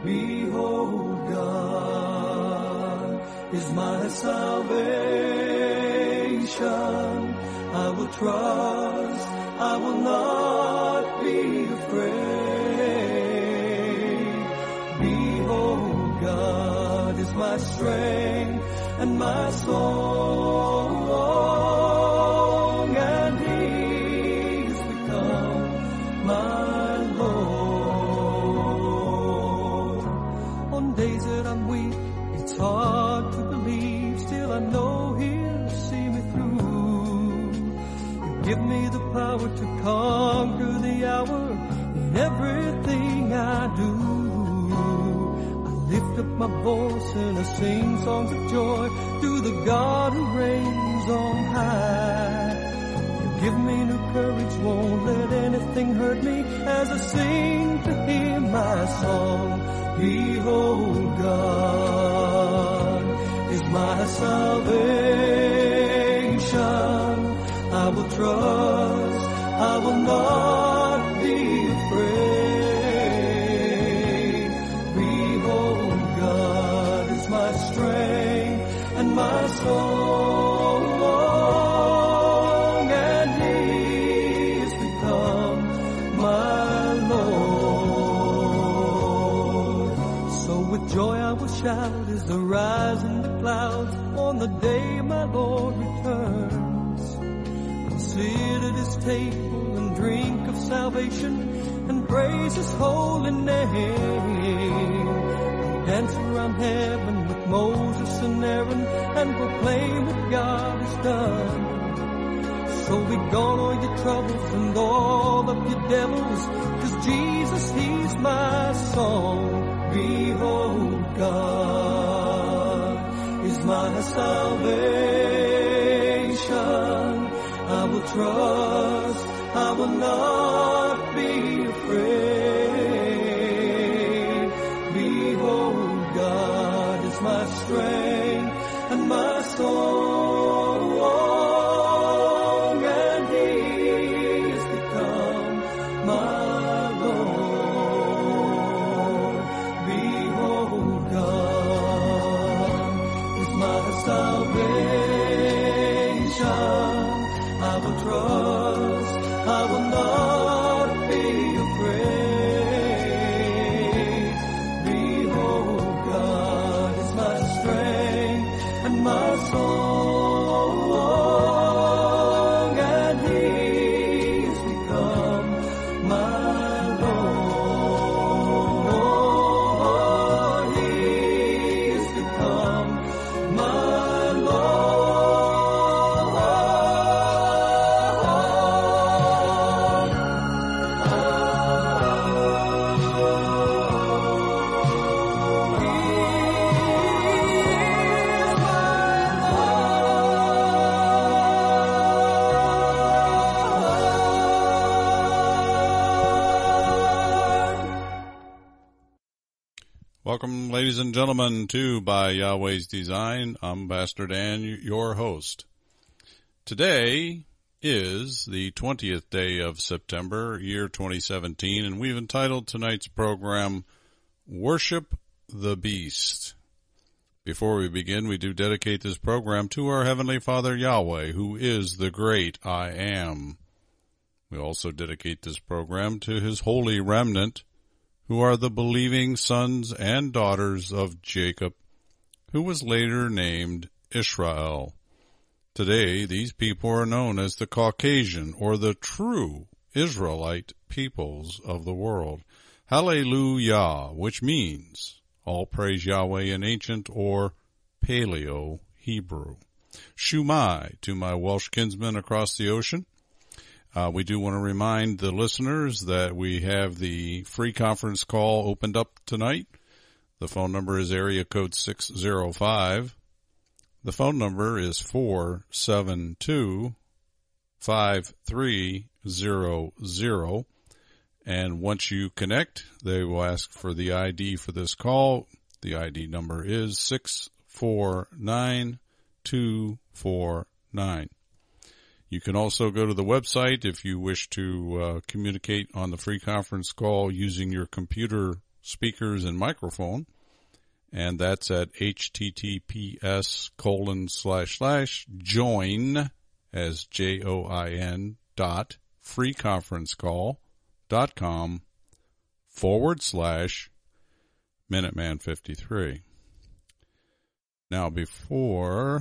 Behold, God is my salvation. I will trust, I will not be afraid. Behold, God is my strength and my song, and He has become my Lord. On days that I'm weak, it's hard to believe, still I know He'll see me through. You give me the power to conquer the hour in everything I do. Lift up my voice and I sing songs of joy to the God who reigns on high. You give me new courage, won't let anything hurt me as I sing to Him my song. Behold, God is my salvation. I will trust, I will not be afraid. My strength and my song, and He has become my Lord. So with joy I will shout as I rise in the clouds on the day my Lord returns, and sit at His table and drink of salvation and praise His holy name. Dance around heaven with Moses and Aaron and proclaim what God has done. So be gone all your troubles and all of your devils, 'cause Jesus, He's my song. Behold, God is my salvation. I will trust, I will not be afraid. Behold, God is my strength and my song, and He has become my Lord. Behold, God is my salvation. I will trust, I will not be afraid. Behold, God is my strength and my song, and He has become my Lord. He has become my Welcome, ladies and gentlemen, to By Yahweh's Design. I'm Pastor Dan, your host. Today is the 20th day of September, year 2017, and we've entitled tonight's program, Worship the Beast. Before we begin, we do dedicate this program to our Heavenly Father Yahweh, who is the great I Am. We also dedicate this program to His holy remnant, who are the believing sons and daughters of Jacob, who was later named Israel. Today, these people are known as the Caucasian or the true Israelite peoples of the world. Hallelujah, which means all praise Yahweh in ancient or Paleo Hebrew. Shumai to my Welsh kinsmen across the ocean. We do want to remind the listeners that we have the free conference call opened up tonight. The phone number is area code 605. The phone number is 472-5300. And once you connect, they will ask for the ID for this call. The ID number is 649249. You can also go to the website if you wish to communicate on the free conference call using your computer speakers and microphone. And that's at https://join as JOIN freeconferencecall.com/Minuteman53. Now, before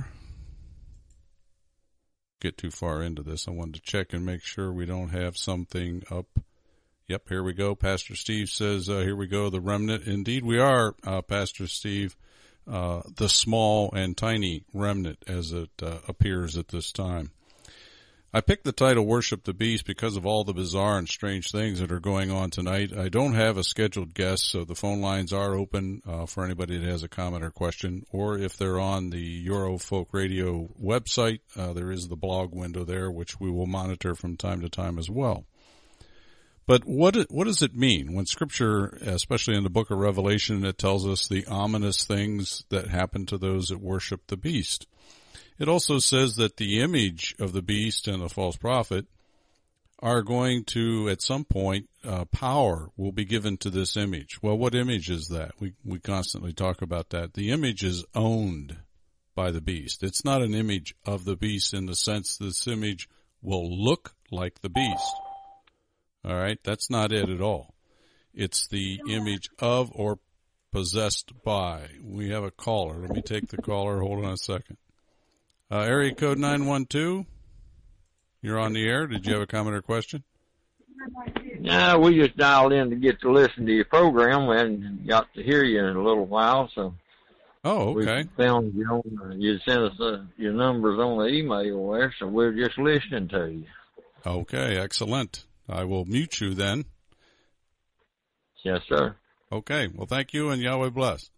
get too far into this, I wanted to check and make sure we don't have something up. Yep, here we go. Pastor Steve says, here we go, the remnant. Indeed, we are, Pastor Steve, the small and tiny remnant as it appears at this time. I picked the title Worship the Beast because of all the bizarre and strange things that are going on tonight. I don't have a scheduled guest, so the phone lines are open for anybody that has a comment or question. Or if they're on the Eurofolk Radio website, there is the blog window there, which we will monitor from time to time as well. But what does it mean when Scripture, especially in the book of Revelation, it tells us the ominous things that happen to those that worship the beast? It also says that the image of the beast and the false prophet are going to, at some point, power will be given to this image. Well, what image is that? We constantly talk about that. The image is owned by the beast. It's not an image of the beast in the sense this image will look like the beast. All right, that's not it at all. It's the image of or possessed by. We have a caller. Let me take the caller. Hold on a second. Area code 912. You're on the air. Did you have a comment or question? No, we just dialed in to get to listen to your program and got to hear you in a little while. So. Oh, okay. We found you on. You sent us your numbers on the email there, so we're just listening to you. Okay, excellent. I will mute you then. Yes, sir. Okay. Well, thank you, and Yahweh bless.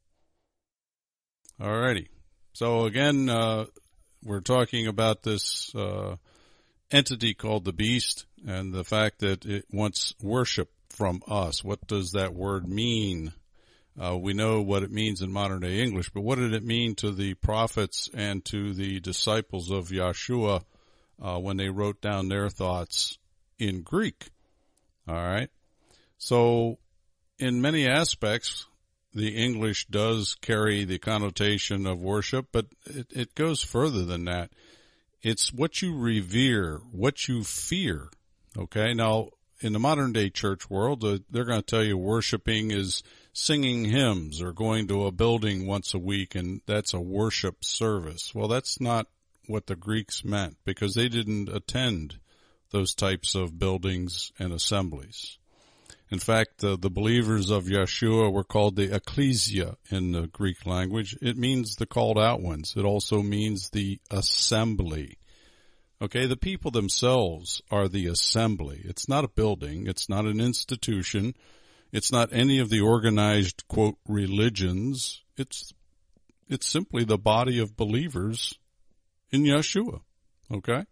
All righty. So, again, we're talking about this entity called the beast and the fact that it wants worship from us. What does that word mean? We know what it means in modern-day English, but what did it mean to the prophets and to the disciples of Yeshua when they wrote down their thoughts in Greek? All right. So in many aspects, the English does carry the connotation of worship, but it goes further than that. It's what you revere, what you fear. Okay. Now, in the modern day church world, they're going to tell you worshiping is singing hymns or going to a building once a week, and that's a worship service. Well, that's not what the Greeks meant, because they didn't attend those types of buildings and assemblies. In fact, the believers of Yeshua were called the ecclesia in the Greek language. It means the called out ones. It also means the assembly. Okay, the people themselves are the assembly. It's not a building. It's not an institution. It's not any of the organized, quote, religions. It's simply the body of believers in Yeshua. Okay?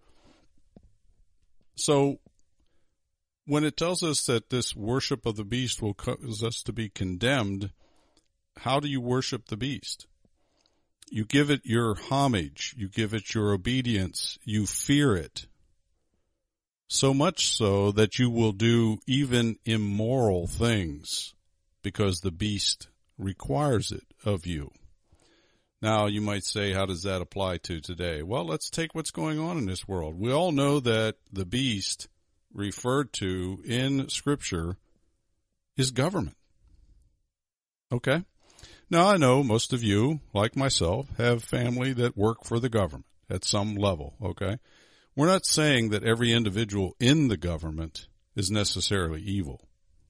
So, when it tells us that this worship of the beast will cause us to be condemned, how do you worship the beast? You give it your homage. You give it your obedience. You fear it. So much so that you will do even immoral things because the beast requires it of you. Now, you might say, how does that apply to today? Well, let's take what's going on in this world. We all know that the beast referred to in Scripture is government. Okay? Now, I know most of you, like myself, have family that work for the government at some level, okay? We're not saying that every individual in the government is necessarily evil,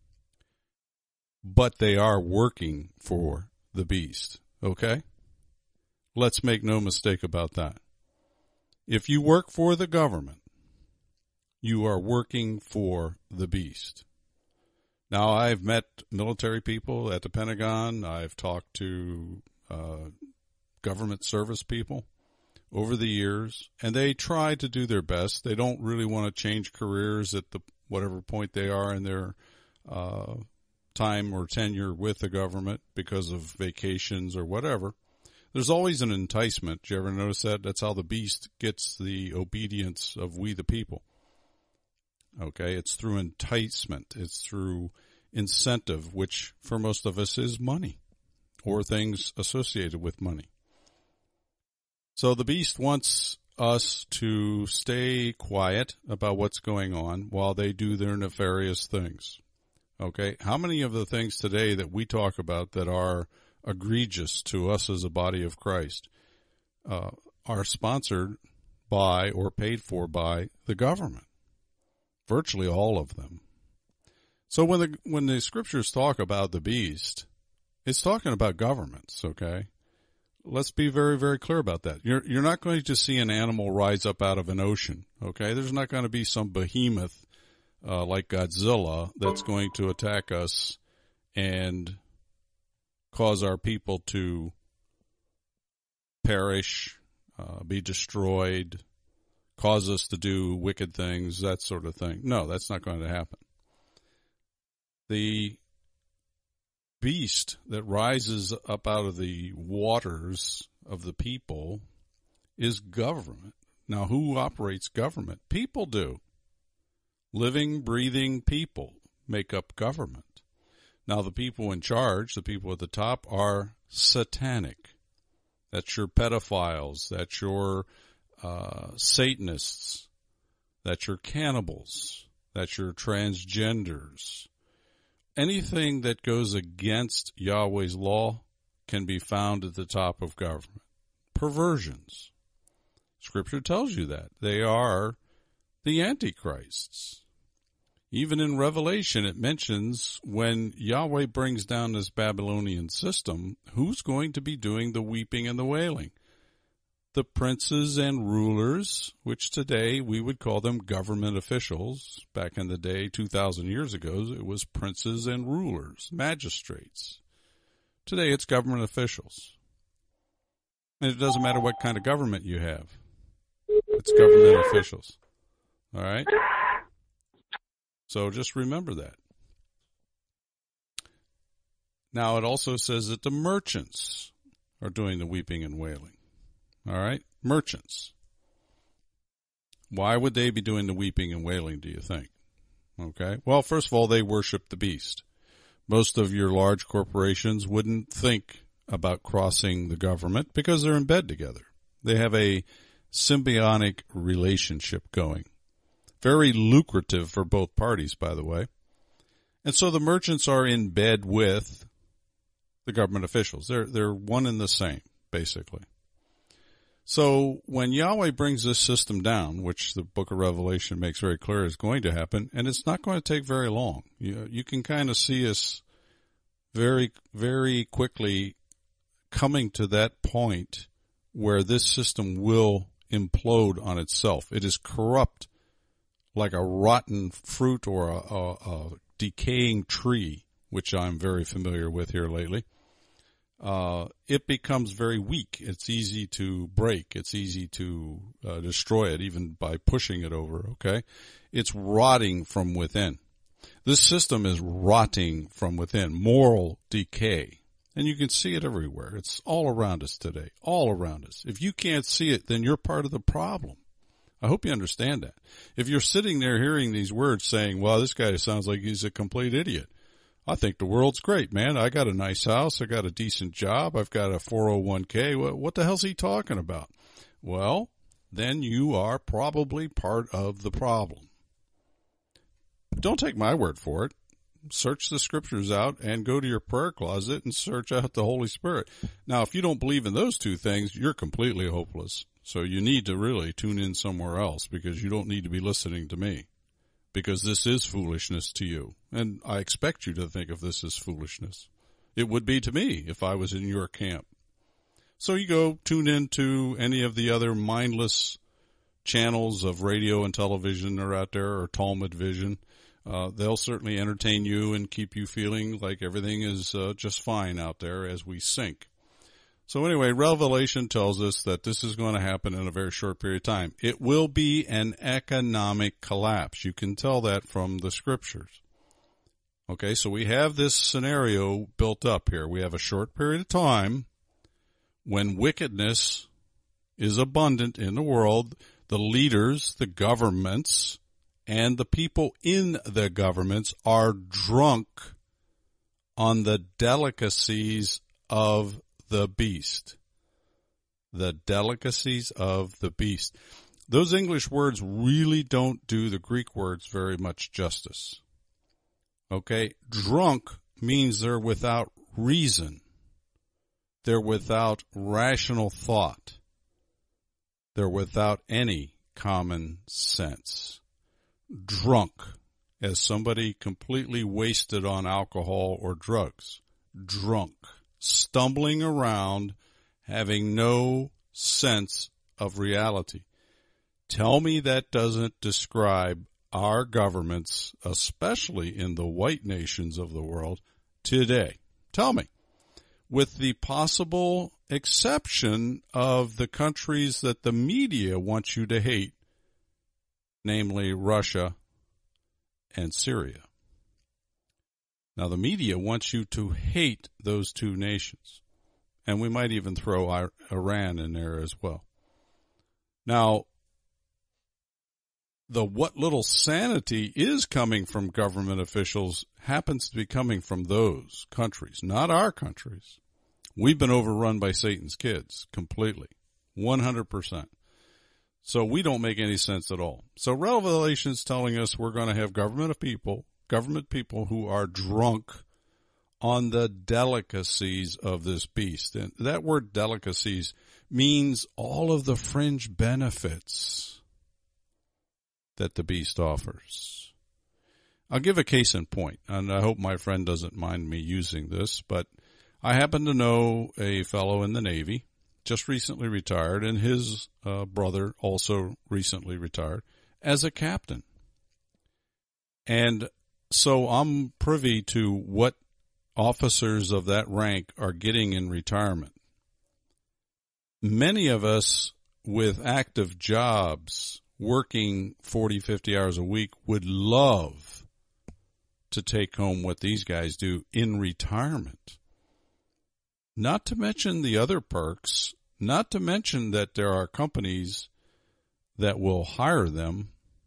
but they are working for the beast, okay? Let's make no mistake about that. If you work for the government, you are working for the beast. Now, I've met military people at the Pentagon. I've talked to government service people over the years, and they try to do their best. They don't really want to change careers at the whatever point they are in their time or tenure with the government because of vacations or whatever. There's always an enticement. Did you ever notice that? That's how the beast gets the obedience of we the people. Okay, it's through enticement. It's through incentive, which for most of us is money or things associated with money. So the beast wants us to stay quiet about what's going on while they do their nefarious things. Okay, how many of the things today that we talk about that are egregious to us as a body of Christ are sponsored by or paid for by the government? Virtually all of them. So when the scriptures talk about the beast, it's talking about governments, okay? Let's be very, very clear about that. You're not going to see an animal rise up out of an ocean, okay? There's not going to be some behemoth like Godzilla that's going to attack us and cause our people to perish, be destroyed, cause us to do wicked things, that sort of thing. No, that's not going to happen. The beast that rises up out of the waters of the people is government. Now, who operates government? People do. Living, breathing people make up government. Now, the people in charge, the people at the top, are satanic. That's your pedophiles. That's your Satanists. That's your cannibals. That's your transgenders. Anything that goes against Yahweh's law can be found at the top of government. Perversions. Scripture tells you that. They are the antichrists. Even in Revelation, it mentions when Yahweh brings down this Babylonian system, who's going to be doing the weeping and the wailing? The princes and rulers, which today we would call them government officials. Back in the day, 2,000 years ago, it was princes and rulers, magistrates. Today, it's government officials. And it doesn't matter what kind of government you have. It's government officials. All right? So just remember that. Now, it also says that the merchants are doing the weeping and wailing. All right? Merchants. Why would they be doing the weeping and wailing, do you think? Okay? Well, first of all, they worship the beast. Most of your large corporations wouldn't think about crossing the government because they're in bed together. They have a symbiotic relationship going. Very lucrative for both parties, by the way. And so the merchants are in bed with the government officials. They're one and the same, basically. So when Yahweh brings this system down, which the book of Revelation makes very clear is going to happen, and it's not going to take very long. You can kind of see us very, very quickly coming to that point where this system will implode on itself. It is corrupt like a rotten fruit or a decaying tree, which I'm very familiar with here lately. It becomes very weak. It's easy to break. It's easy to destroy it, even by pushing it over, okay? It's rotting from within. This system is rotting from within, moral decay. And you can see it everywhere. It's all around us today, all around us. If you can't see it, then you're part of the problem. I hope you understand that. If you're sitting there hearing these words saying, well, this guy sounds like he's a complete idiot. I think the world's great, man. I got a nice house. I got a decent job. I've got a 401k. What the hell's he talking about? Well, then you are probably part of the problem. Don't take my word for it. Search the scriptures out and go to your prayer closet and search out the Holy Spirit. Now, if you don't believe in those two things, you're completely hopeless. So you need to really tune in somewhere else because you don't need to be listening to me. Because this is foolishness to you. And I expect you to think of this as foolishness. It would be to me if I was in your camp. So you go tune into any of the other mindless channels of radio and television that are out there, or Talmud Vision. They'll certainly entertain you and keep you feeling like everything is just fine out there as we sink. So anyway, Revelation tells us that this is going to happen in a very short period of time. It will be an economic collapse. You can tell that from the scriptures. Okay, so we have this scenario built up here. We have a short period of time when wickedness is abundant in the world. The leaders, the governments, and the people in the governments are drunk on the delicacies of the beast. The delicacies of the beast. Those English words really don't do the Greek words very much justice. Okay? Drunk means they're without reason. They're without rational thought. They're without any common sense. Drunk, as somebody completely wasted on alcohol or drugs. Drunk. Stumbling around, having no sense of reality. Tell me that doesn't describe our governments, especially in the white nations of the world today. Tell me. With the possible exception of the countries that the media wants you to hate, namely Russia and Syria. Now, the media wants you to hate those two nations, and we might even throw Iran in there as well. Now, what little sanity is coming from government officials happens to be coming from those countries, not our countries. We've been overrun by Satan's kids completely, 100%. So we don't make any sense at all. So Revelation's telling us we're going to have government people who are drunk on the delicacies of this beast. And that word delicacies means all of the fringe benefits that the beast offers. I'll give a case in point, and I hope my friend doesn't mind me using this, but I happen to know a fellow in the Navy, just recently retired, and his brother also recently retired as a captain. And so I'm privy to what officers of that rank are getting in retirement. Many of us with active jobs working 40, 50 hours a week would love to take home what these guys do in retirement. Not to mention the other perks, not to mention that there are companies that will hire them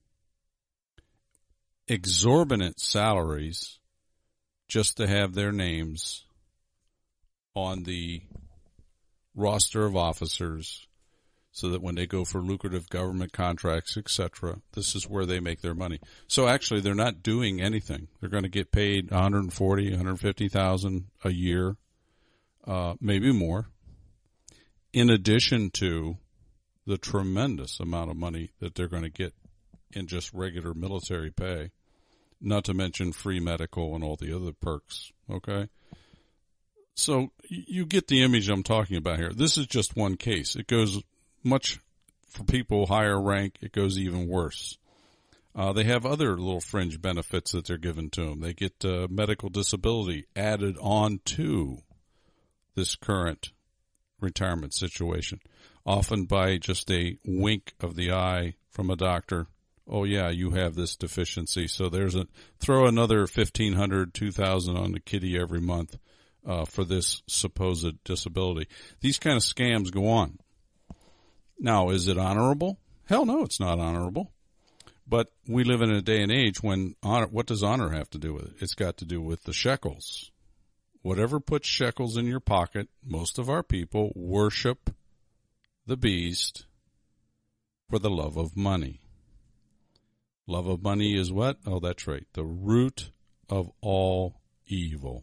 exorbitant salaries just to have their names on the roster of officers so that when they go for lucrative government contracts, etc., this is where they make their money. So actually, they're not doing anything. They're going to get paid $140,000, $150,000 a year, maybe more, in addition to the tremendous amount of money that they're going to get in just regular military pay, not to mention free medical and all the other perks, okay? So you get the image I'm talking about here. This is just one case. It goes much for people higher rank. It goes even worse. They have other little fringe benefits that they're given to them. They get medical disability added on to this current retirement situation, often by just a wink of the eye from a doctor. Oh yeah, you have this deficiency. So throw another $1,500, $2,000 on the kitty every month for this supposed disability. These kind of scams go on. Now, is it honorable? Hell no, it's not honorable. But we live in a day and age when honor, what does honor have to do with it? It's got to do with the shekels. Whatever puts shekels in your pocket, most of our people worship the beast for the love of money. Love of money is what? Oh, that's right. The root of all evil.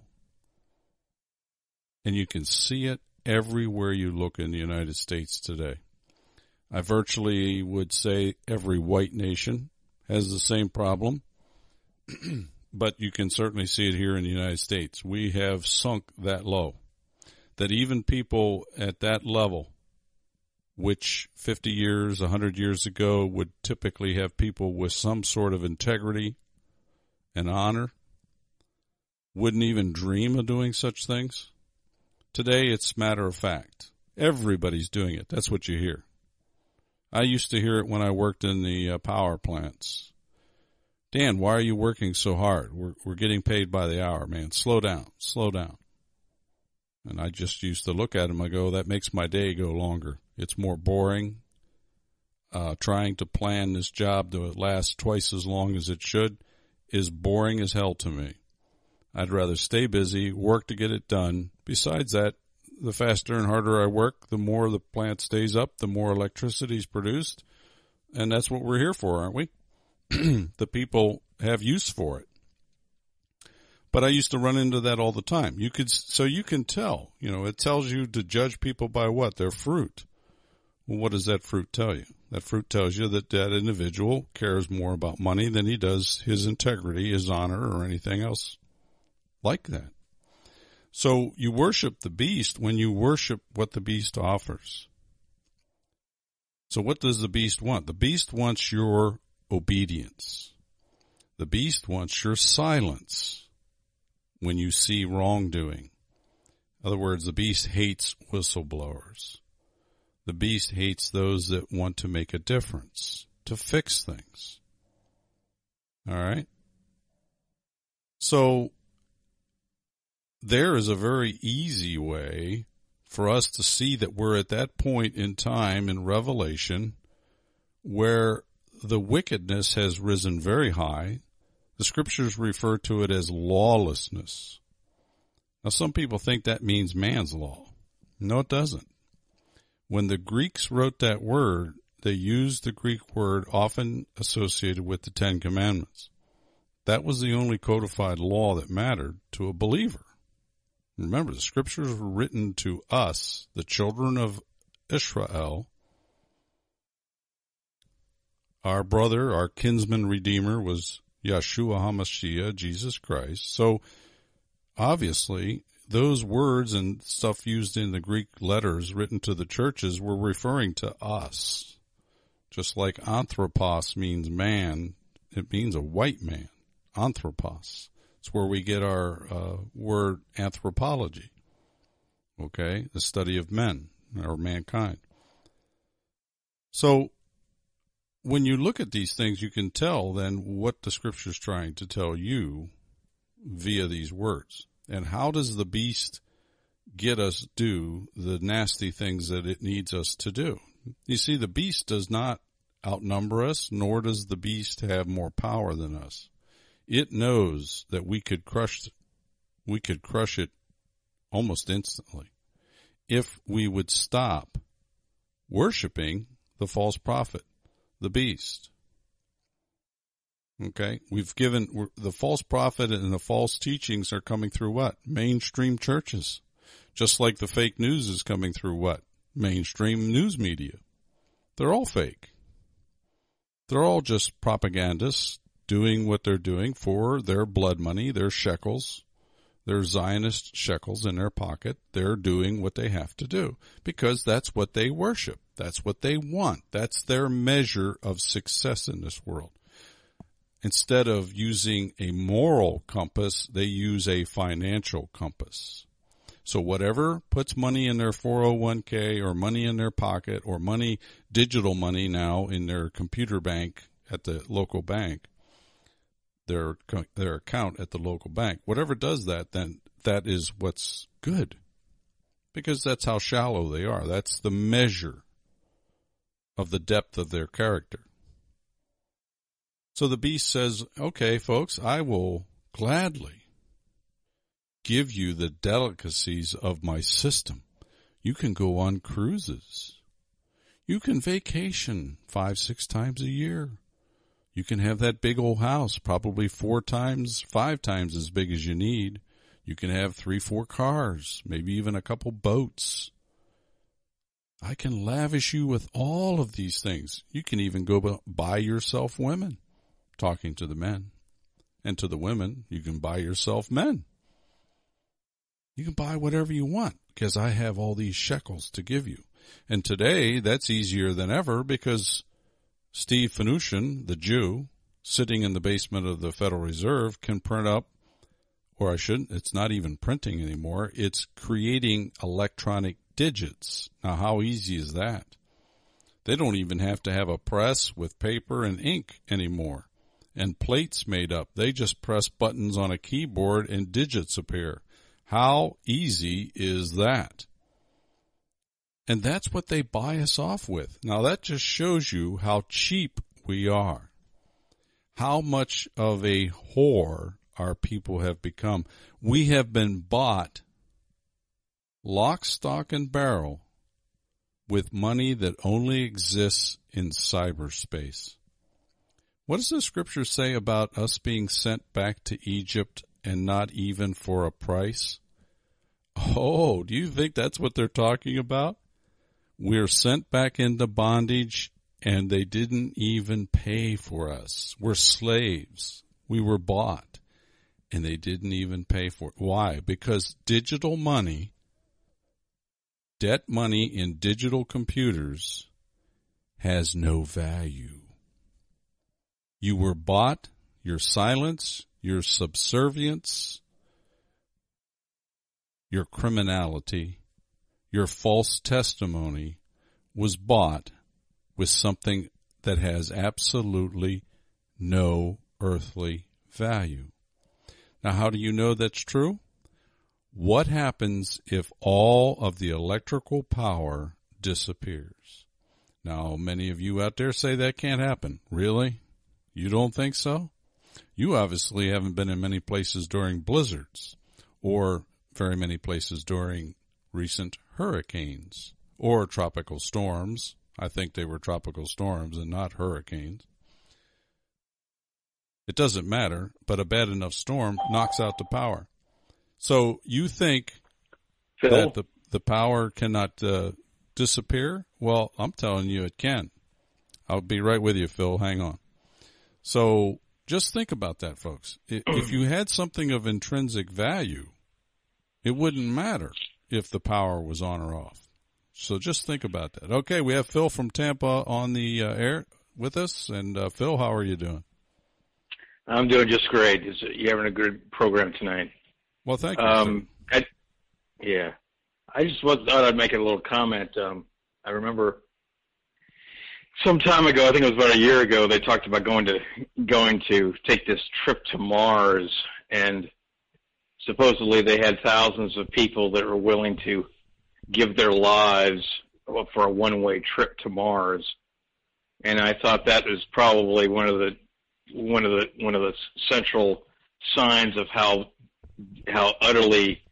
And you can see it everywhere you look in the United States today. I virtually would say every white nation has the same problem, but you can certainly see it here in the United States. We have sunk that low, that even people at that level, which 50 years, 100 years ago would typically have people with some sort of integrity and honor, wouldn't even dream of doing such things. Today, it's matter of fact. Everybody's doing it. That's what you hear. I used to hear it when I worked in the power plants. Dan, why are you working so hard? We're getting paid by the hour, man. Slow down, slow down. And I just used to look at him. I go, that makes my day go longer. It's more boring. Trying to plan this job to last twice as long as it should is boring as hell to me. I'd rather stay busy, work to get it done. Besides that, the faster and harder I work, the more the plant stays up, the more electricity is produced. And that's what we're here for, aren't we? The people have use for it. But I used to run into that all the time. You can tell, it tells you to judge people by what? Their fruit. Well, what does that fruit tell you? That fruit tells you that that individual cares more about money than he does his integrity, his honor, or anything else like that. So you worship the beast when you worship what the beast offers. So what does the beast want? The beast wants your obedience. The beast wants your silence when you see wrongdoing. In other words, the beast hates whistleblowers. The beast hates those that want to make a difference, to fix things. All right? So there is a very easy way for us to see that we're at that point in time in Revelation where the wickedness has risen very high. The scriptures refer to it as lawlessness. Now, some people think that means man's law. No, it doesn't. When the Greeks wrote that word, they used the Greek word often associated with the Ten Commandments. That was the only codified law that mattered to a believer. Remember, the scriptures were written to us, the children of Israel. Our brother, our kinsman redeemer was Yeshua HaMashiach, Jesus Christ. So, obviously, those words and stuff used in the Greek letters written to the churches were referring to us. Just like anthropos means man, it means a white man. Anthropos. It's where we get our word anthropology. Okay? The study of men, or mankind. So, when you look at these things, you can tell then what the scripture is trying to tell you via these words. And how does the beast get us do the nasty things that it needs us to do? You see, the beast does not outnumber us, nor does the beast have more power than us. It knows that we could crush it almost instantly if we would stop worshiping the false prophet, the beast. Okay, we've given the false prophet and the false teachings are coming through what? Mainstream churches. Just like the fake news is coming through what? Mainstream news media. They're all fake. They're all just propagandists doing what they're doing for their blood money, their shekels, their Zionist shekels in their pocket. They're doing what they have to do because that's what they worship. That's what they want. That's their measure of success in this world. Instead of using a moral compass, they use a financial compass. So whatever puts money in their 401k or money in their pocket or money, digital money now in their computer bank at the local bank, their account at the local bank, whatever does that, then that is what's good. Because that's how shallow they are. That's the measure of the depth of their character. So the beast says, okay, folks, I will gladly give you the delicacies of my system. You can go on cruises. You can vacation 5-6 times a year. You can have that big old house, probably 4 times, 5 times as big as you need. You can have 3-4 cars, maybe even a couple boats. I can lavish you with all of these things. You can even go buy yourself women, talking to the men. And to the women, you can buy yourself men. You can buy whatever you want because I have all these shekels to give you. And today, that's easier than ever because Steve Mnuchin, the Jew, sitting in the basement of the Federal Reserve, can print up, or I shouldn't, it's not even printing anymore, it's creating electronic digits. Now, how easy is that? They don't even have to have a press with paper and ink anymore and plates made up. They just press buttons on a keyboard and digits appear. How easy is that? And that's what they buy us off with. Now, that just shows you how cheap we are. How much of a whore our people have become. We have been bought lock, stock, and barrel with money that only exists in cyberspace. What does the scripture say about us being sent back to Egypt and not even for a price? Oh, do you think that's what they're talking about? We're sent back into bondage and they didn't even pay for us. We're slaves. We were bought and they didn't even pay for it. Why? Because digital money, debt money in digital computers has no value. You were bought, your silence, your subservience, your criminality, your false testimony was bought with something that has absolutely no earthly value. Now, how do you know that's true? What happens if all of the electrical power disappears? Now, many of you out there say that can't happen. Really? You don't think so? You obviously haven't been in many places during blizzards or very many places during recent hurricanes or tropical storms. I think they were tropical storms and not hurricanes. It doesn't matter, but a bad enough storm knocks out the power. So you think Phil? that the power cannot disappear? Well, I'm telling you it can. I'll be right with you, Phil. Hang on. So just think about that, folks. If you had something of intrinsic value, it wouldn't matter if the power was on or off. So just think about that. Okay, we have Phil from Tampa on the air with us. And Phil, how are you doing? I'm doing just great. You're having a good program tonight. Well, thank you. I just thought I'd make a little comment. I remember some time ago, I think it was about a year ago, they talked about going to take this trip to Mars, and supposedly they had thousands of people that were willing to give their lives for a one-way trip to Mars. And I thought that was probably one of the central signs of how utterly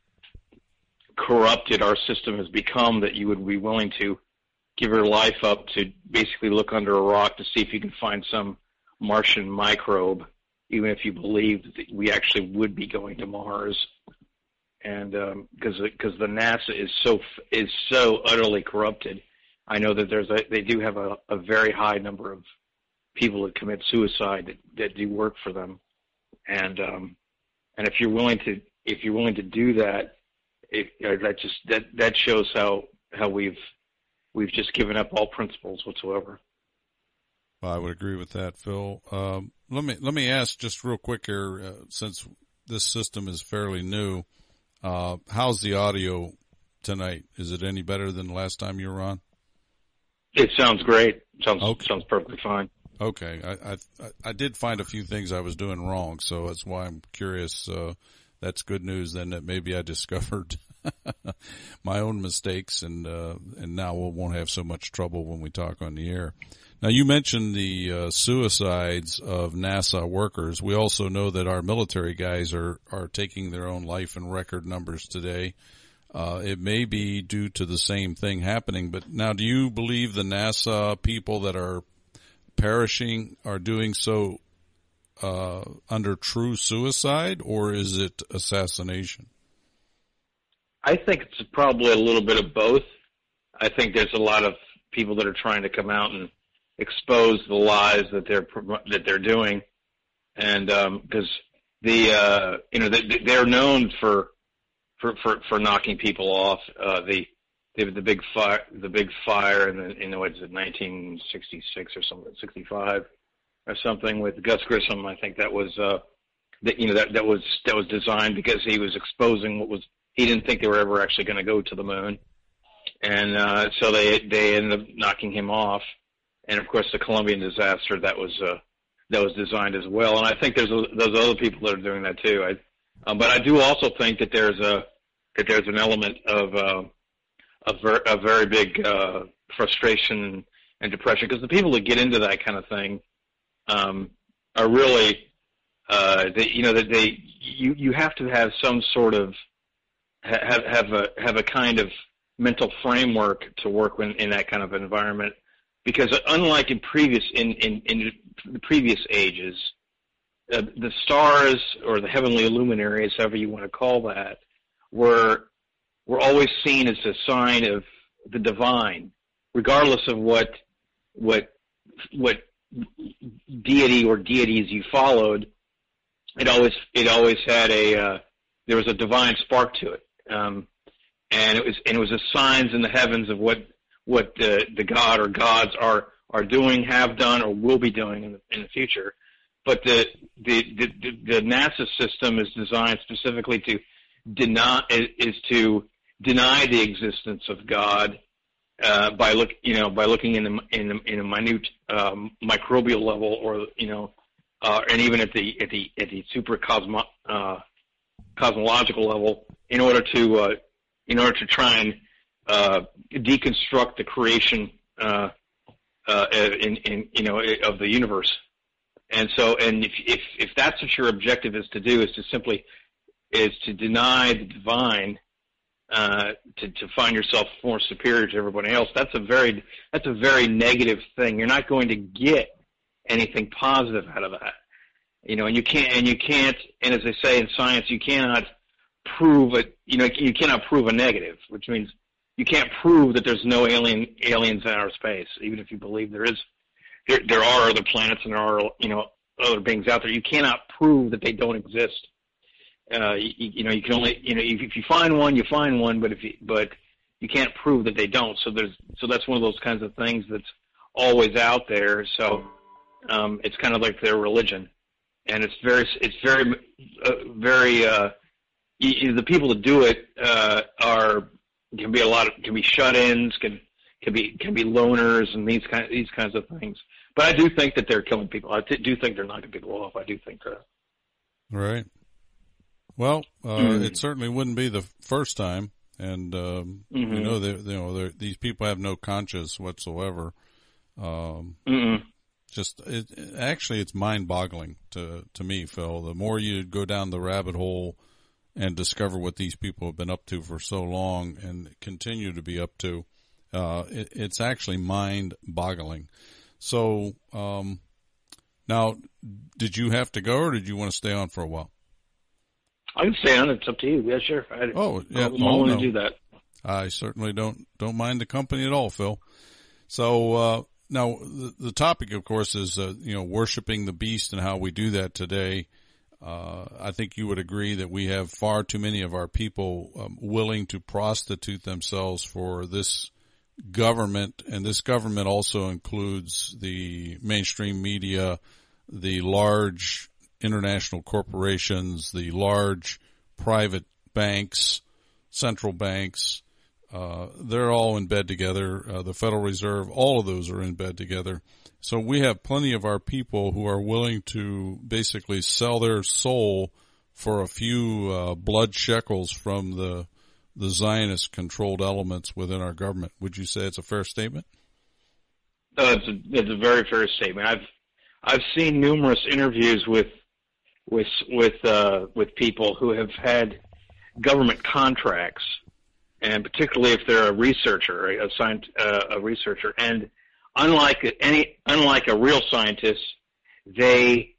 corrupted our system has become, that you would be willing to give your life up to basically look under a rock to see if you can find some Martian microbe, even if you believed that we actually would be going to Mars. And because the NASA is so utterly corrupted, I know that they do have a very high number of people that commit suicide that do work for them, and if you're willing to do that, that shows how we've just given up all principles whatsoever. Well, I would agree with that, Phil. Let me ask just real quick here, since this system is fairly new. How's the audio tonight? Is it any better than the last time you were on? It sounds great. Sounds perfectly fine. Okay. I did find a few things I was doing wrong, so that's why I'm curious. That's good news then, that maybe I discovered my own mistakes, and now we won't have so much trouble when we talk on the air. Now, you mentioned the suicides of NASA workers. We also know that our military guys are taking their own life in record numbers today. It may be due to the same thing happening, but now, do you believe the NASA people that are perishing are doing so under true suicide, or is it assassination? I think it's probably a little bit of both. I think there's a lot of people that are trying to come out and expose the lies that they're doing, and because they're known for knocking people off. The big fire in what is it, 1966 or something, 65 or something, with Gus Grissom. I think that was that was designed because he was exposing he didn't think they were ever actually going to go to the moon, and so they ended up knocking him off. And of course, the Colombian disaster that was designed as well. And I think there's other people that are doing that too. But I do also think that there's an element of a very big frustration and depression, because the people that get into that kind of thing are really you have to have some sort of have a kind of mental framework to work in that kind of environment, because unlike in the previous ages, the stars or the heavenly luminaries, however you want to call that, were always seen as a sign of the divine, regardless of what deity or deities you followed. It always had there was a divine spark to it, and it was a signs in the heavens of what the god or gods are doing, have done, or will be doing in the future. But the NASA system is designed specifically to deny the existence of God by looking in a minute microbial level, or and even at the super cosmological level, in order to try and deconstruct the creation of the universe. And if that's what your objective is to do, is to deny the divine, to find yourself more superior to everybody else, that's a very negative thing. You're not going to get anything positive out of that. And you can't, and as they say in science, you cannot prove it. You cannot prove a negative, which means you can't prove that there's no aliens in outer space, even if you believe there is. There are other planets and there are, other beings out there. You cannot prove that they don't exist. You can only, if you find one, you find one, but you can't prove that they don't. So that's one of those kinds of things that's always out there. So, it's kind of like their religion, and it's very, the people that do it, can be shut-ins, can be loners, and these kinds of things. But I do think that they're killing people. I do think they're knocking people off. I do think that. Right. Well, it certainly wouldn't be the first time, and these people have no conscience whatsoever. It's mind-boggling to me, Phil. The more you go down the rabbit hole and discover what these people have been up to for so long and continue to be up to, it's actually mind-boggling. So, now, did you have to go, or did you want to stay on for a while? I can stay on. It's up to you. Yeah, sure. I'm willing to do that. I certainly don't mind the company at all, Phil. So, now the topic, of course, is, worshiping the beast and how we do that today. I think you would agree that we have far too many of our people willing to prostitute themselves for this government, and this government also includes the mainstream media, the large international corporations, the large private banks, central banks. They're all in bed together. The Federal Reserve, all of those are in bed together. So we have plenty of our people who are willing to basically sell their soul for a few blood shekels from the Zionist-controlled elements within our government. Would you say it's a fair statement? It's a very fair statement. I've seen numerous interviews with people who have had government contracts, and particularly if they're a researcher, a researcher, and unlike a real scientist, they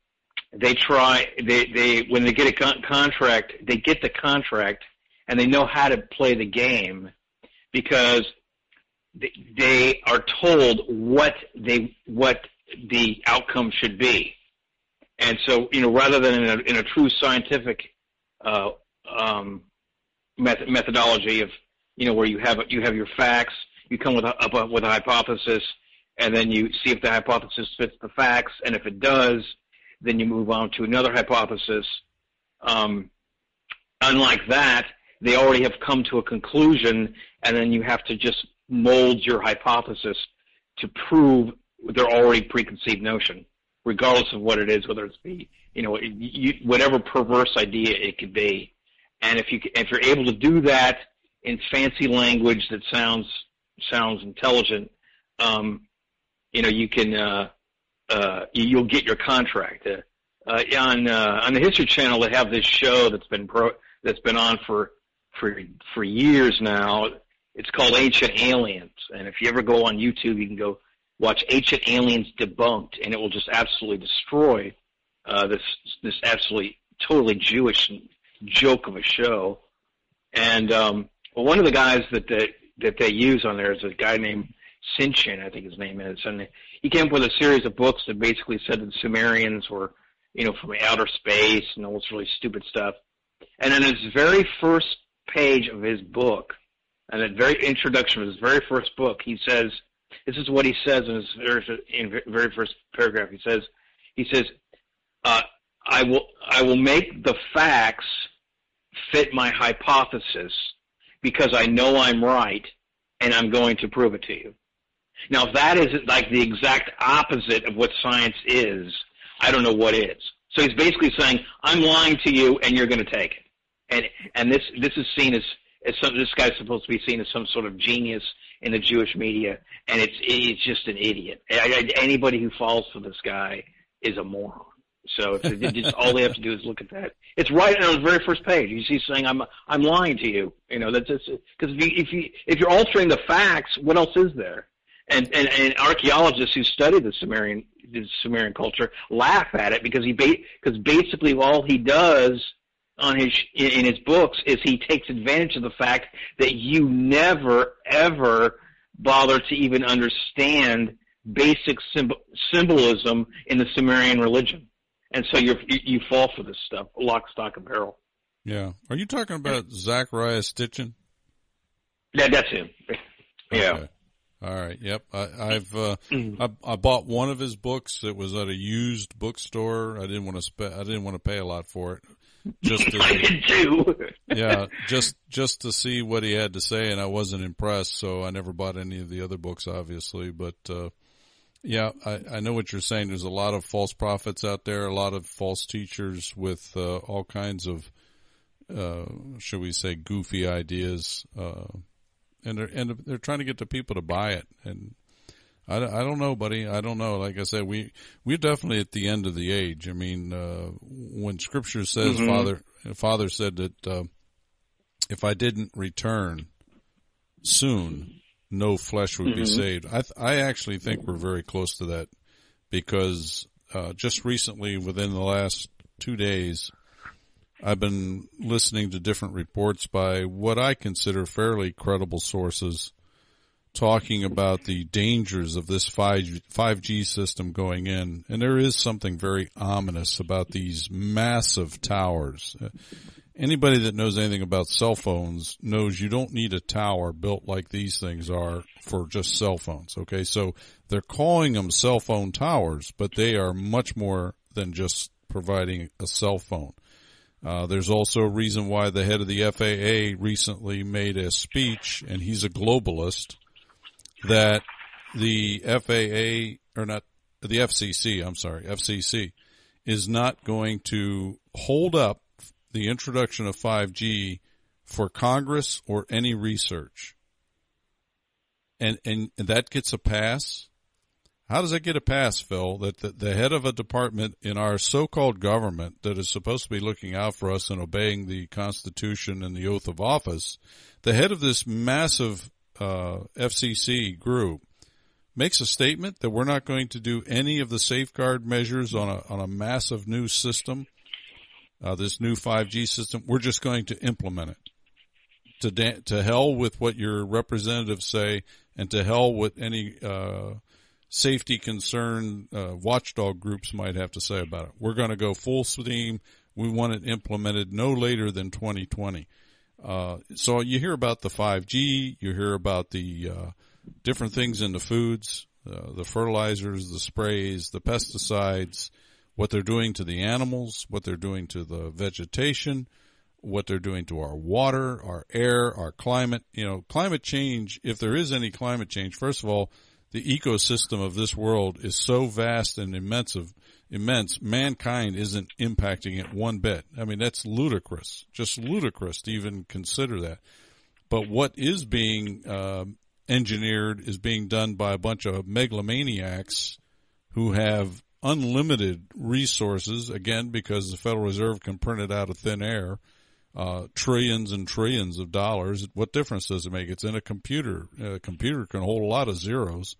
when they get a contract, they get the contract, and they know how to play the game because they are told what the outcome should be. And so, rather than in a true scientific methodology of, where you have your facts, you come with a hypothesis, and then you see if the hypothesis fits the facts, and if it does, then you move on to another hypothesis. Unlike that, they already have come to a conclusion, and then you have to just mold your hypothesis to prove their already preconceived notion, regardless of what it is, whether it's whatever perverse idea it could be. And if you're able to do that in fancy language that sounds intelligent, you can you'll get your contract. on the History Channel, they have this show that's been on for years now. It's called Ancient Aliens, and if you ever go on YouTube, you can go watch Ancient Aliens Debunked, and it will just absolutely destroy this absolutely totally Jewish joke of a show. And one of the guys that they use on there is a guy named Sitchin, I think his name is, and he came up with a series of books that basically said that the Sumerians were, from outer space and all this really stupid stuff. And in his very first page of his book, and the very introduction of his very first book, he says, this is what he says in his very first paragraph. He says, I will make the facts fit my hypothesis because I know I'm right and I'm going to prove it to you. Now, if that isn't like the exact opposite of what science is, I don't know what is. So he's basically saying, I'm lying to you and you're going to take it. And this is seen as this guy's supposed to be seen as some sort of genius in the Jewish media, and it's just an idiot. Anybody who falls for this guy is a moron. So just all they have to do is look at that. It's right on the very first page. He's saying, I'm lying to you. That's just because if you're altering the facts, what else is there? And archaeologists who study the Sumerian culture laugh at it because basically all he does in his books is he takes advantage of the fact that you never ever bother to even understand basic symbolism in the Sumerian religion, and so you fall for this stuff, lock, stock, and barrel. Yeah, are you talking about Zachariah Sitchin? Yeah, that's him. Yeah. Okay. All right. Yep. I bought one of his books. It was at a used bookstore. I didn't want to pay a lot for it. I did too. Yeah, just to see what he had to say, and I wasn't impressed, so I never bought any of the other books, obviously. But yeah, I know what you're saying. There's a lot of false prophets out there, a lot of false teachers with all kinds of, shall we say, goofy ideas, and they're trying to get the people to buy it. And I don't know, buddy. I don't know. Like I said, we're definitely at the end of the age. I mean, when Scripture says, Father said that if I didn't return soon, no flesh would be saved. I actually think we're very close to that because just recently, within the last 2 days, I've been listening to different reports by what I consider fairly credible sources talking about the dangers of this 5G system going in. And there is something very ominous about these massive towers. Anybody that knows anything about cell phones knows you don't need a tower built like these things are for just cell phones. Okay, so they're calling them cell phone towers, but they are much more than just providing a cell phone. There's also a reason why the head of the FAA recently made a speech, and he's a globalist, that the FCC is not going to hold up the introduction of 5G for Congress or any research. And that gets a pass. How does that get a pass, Phil, that the head of a department in our so-called government that is supposed to be looking out for us and obeying the Constitution and the oath of office, the head of this massive FCC group makes a statement that we're not going to do any of the safeguard measures on a massive new system, this new 5G system. We're just going to implement it. To hell with what your representatives say, and to hell with any safety concern watchdog groups might have to say about it. We're going to go full steam. We want it implemented no later than 2020. So you hear about the 5G, you hear about the different things in the foods, the fertilizers, the sprays, the pesticides, what they're doing to the animals, what they're doing to the vegetation, what they're doing to our water, our air, our climate. You know, climate change, if there is any climate change, first of all, the ecosystem of this world is so vast and immense, mankind isn't impacting it one bit. I mean, that's ludicrous, just ludicrous to even consider that. But what is being engineered is being done by a bunch of megalomaniacs who have unlimited resources, again, because the Federal Reserve can print it out of thin air, trillions and trillions of dollars. What difference does it make? It's in a computer. A computer can hold a lot of zeros.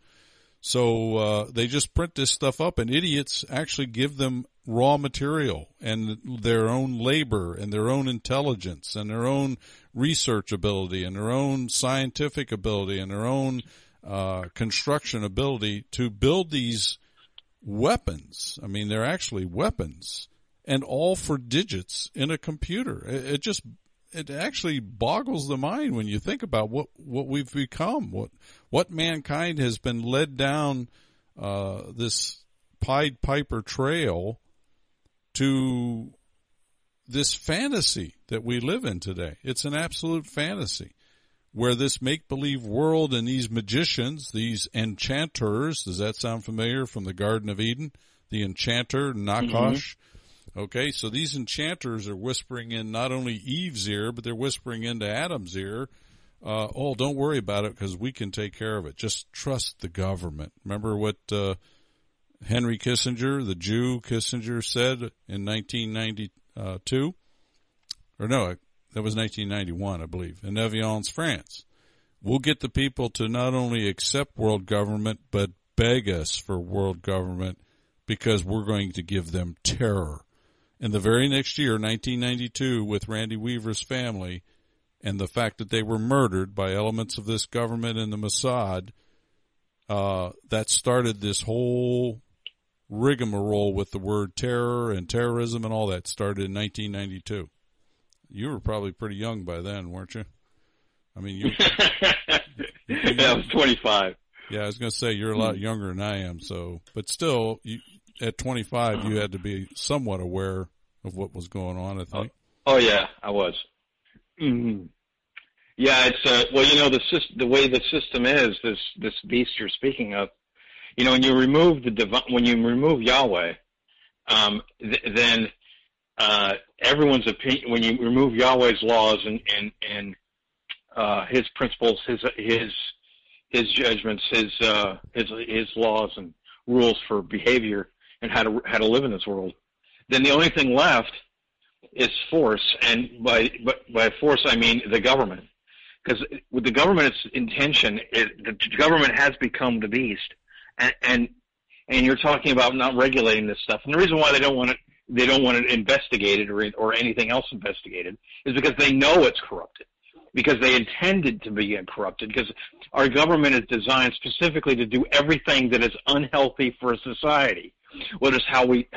So they just print this stuff up, and idiots actually give them raw material and their own labor and their own intelligence and their own research ability and their own scientific ability and their own construction ability to build these weapons. I mean, they're actually weapons, and all for digits in a computer. It actually boggles the mind when you think about what we've become, what mankind has been led down this Pied Piper trail to this fantasy that we live in today. It's an absolute fantasy where this make-believe world and these magicians, these enchanters, does that sound familiar from the Garden of Eden? The enchanter, Nakash. Okay, so these enchanters are whispering in not only Eve's ear, but they're whispering into Adam's ear, don't worry about it because we can take care of it. Just trust the government. Remember what Henry Kissinger, the Jew Kissinger, said in 1992? Or no, that was 1991, I believe, in Evian, France. We'll get the people to not only accept world government, but beg us for world government because we're going to give them terror. And the very next year, 1992, with Randy Weaver's family and the fact that they were murdered by elements of this government and the Mossad, that started this whole rigmarole with the word terror and terrorism and all that started in 1992. You were probably pretty young by then, weren't you? I mean, you I was 25. Yeah, I was going to say you're a lot younger than I am, but still, at 25, you had to be somewhat aware of what was going on, I think. Oh yeah, I was. Mm-hmm. Yeah, it's the way the system is, this beast you're speaking of. When you remove when you remove Yahweh, then everyone's opinion. When you remove Yahweh's laws and his principles, his judgments, his laws and rules for behavior and how to live in this world, then the only thing left is force, and by force I mean the government, because with the government's intention, the government has become the beast, and you're talking about not regulating this stuff, and the reason why they don't want it investigated or anything else investigated is because they know it's corrupted, because they intended to be corrupted, because our government is designed specifically to do everything that is unhealthy for a society, whether it's how we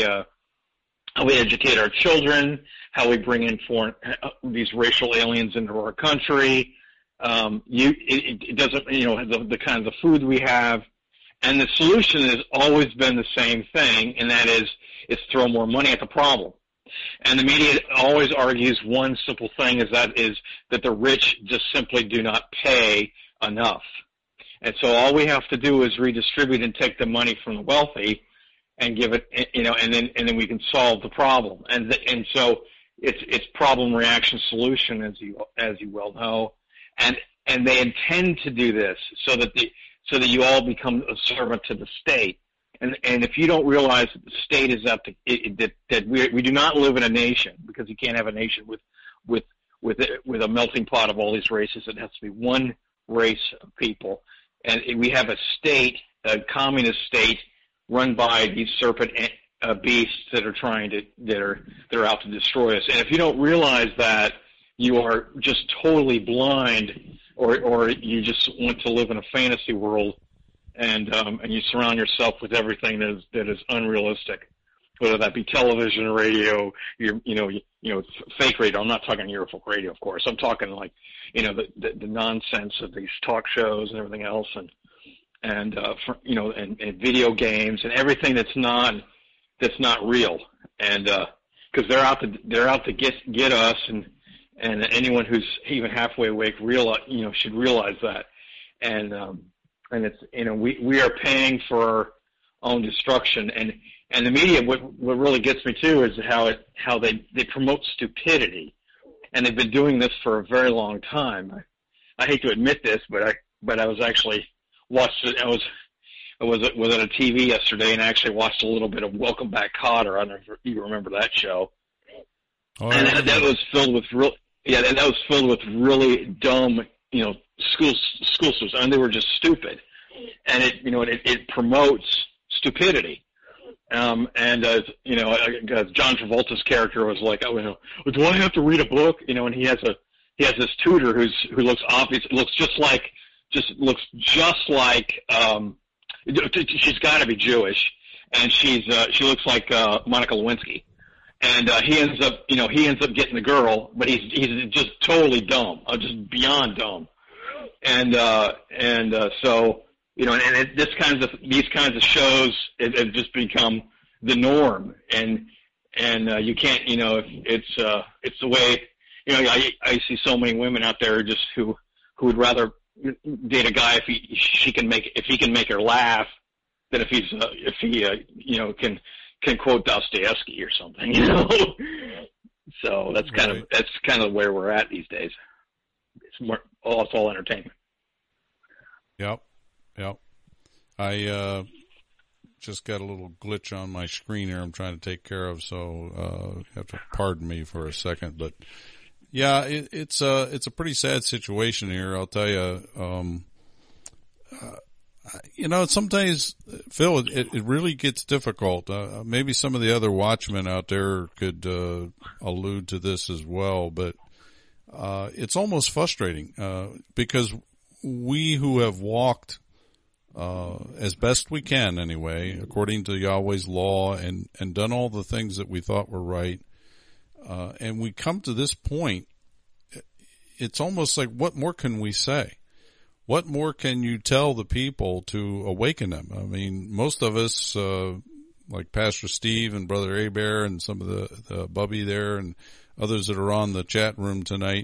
educate our children, how we bring in these racial aliens into our country. It doesn't, the kind of the food we have, and the solution has always been the same thing, and that is throw more money at the problem. And the media always argues one simple thing is that the rich just simply do not pay enough. And so all we have to do is redistribute and take the money from the wealthy and give it, and then we can solve the problem. And so it's problem, reaction, solution, as you well know. And they intend to do this so that you all become a servant to the state. And if you don't realize that the state is up to that we do not live in a nation, because you can't have a nation with a melting pot of all these races. It has to be one race of people, and we have a state, a communist state, run by these serpent beasts that are out to destroy us. And if you don't realize that, you are just totally blind, or you just want to live in a fantasy world. And you surround yourself with everything that is unrealistic, whether that be television, radio, fake radio. I'm not talking Eurofolk radio, of course. I'm talking like, the nonsense of these talk shows and everything else, and video games and everything that's not real. And because they're out to get us, and anyone who's even halfway awake should realize that. And it's, we are paying for our own destruction. And the media, what really gets me too is how they promote stupidity. And they've been doing this for a very long time. I hate to admit this, but I was actually watched it. was at a TV yesterday and actually watched a little bit of Welcome Back, Kotter. I don't know if you remember that show. Oh, and that was filled with really dumb, school students. I mean, they were just stupid, and it promotes stupidity. John Travolta's character was like, do I have to read a book? And he has this tutor who looks just like she's got to be Jewish, and she looks like Monica Lewinsky. And he ends up getting the girl, but he's just totally dumb, just beyond dumb. So these kinds of shows have just become the norm, and you can't, it's the way, I see so many women out there who would rather date a guy if he can make her laugh than if he can quote Dostoevsky or something, So that's kind of where we're at these days. It's all entertainment. Yep. I just got a little glitch on my screen here I'm trying to take care of, so you have to pardon me for a second. But yeah, it's a pretty sad situation here, I'll tell you. Sometimes, Phil, it really gets difficult. Maybe some of the other watchmen out there could allude to this as well, but it's almost frustrating because we who have walked as best we can anyway, according to Yahweh's law, and done all the things that we thought were right, and we come to this point, it's almost like, what more can we say? What more can you tell the people to awaken them? I mean, most of us, like Pastor Steve and Brother Abear and some of the Bubby there and others that are on the chat room tonight,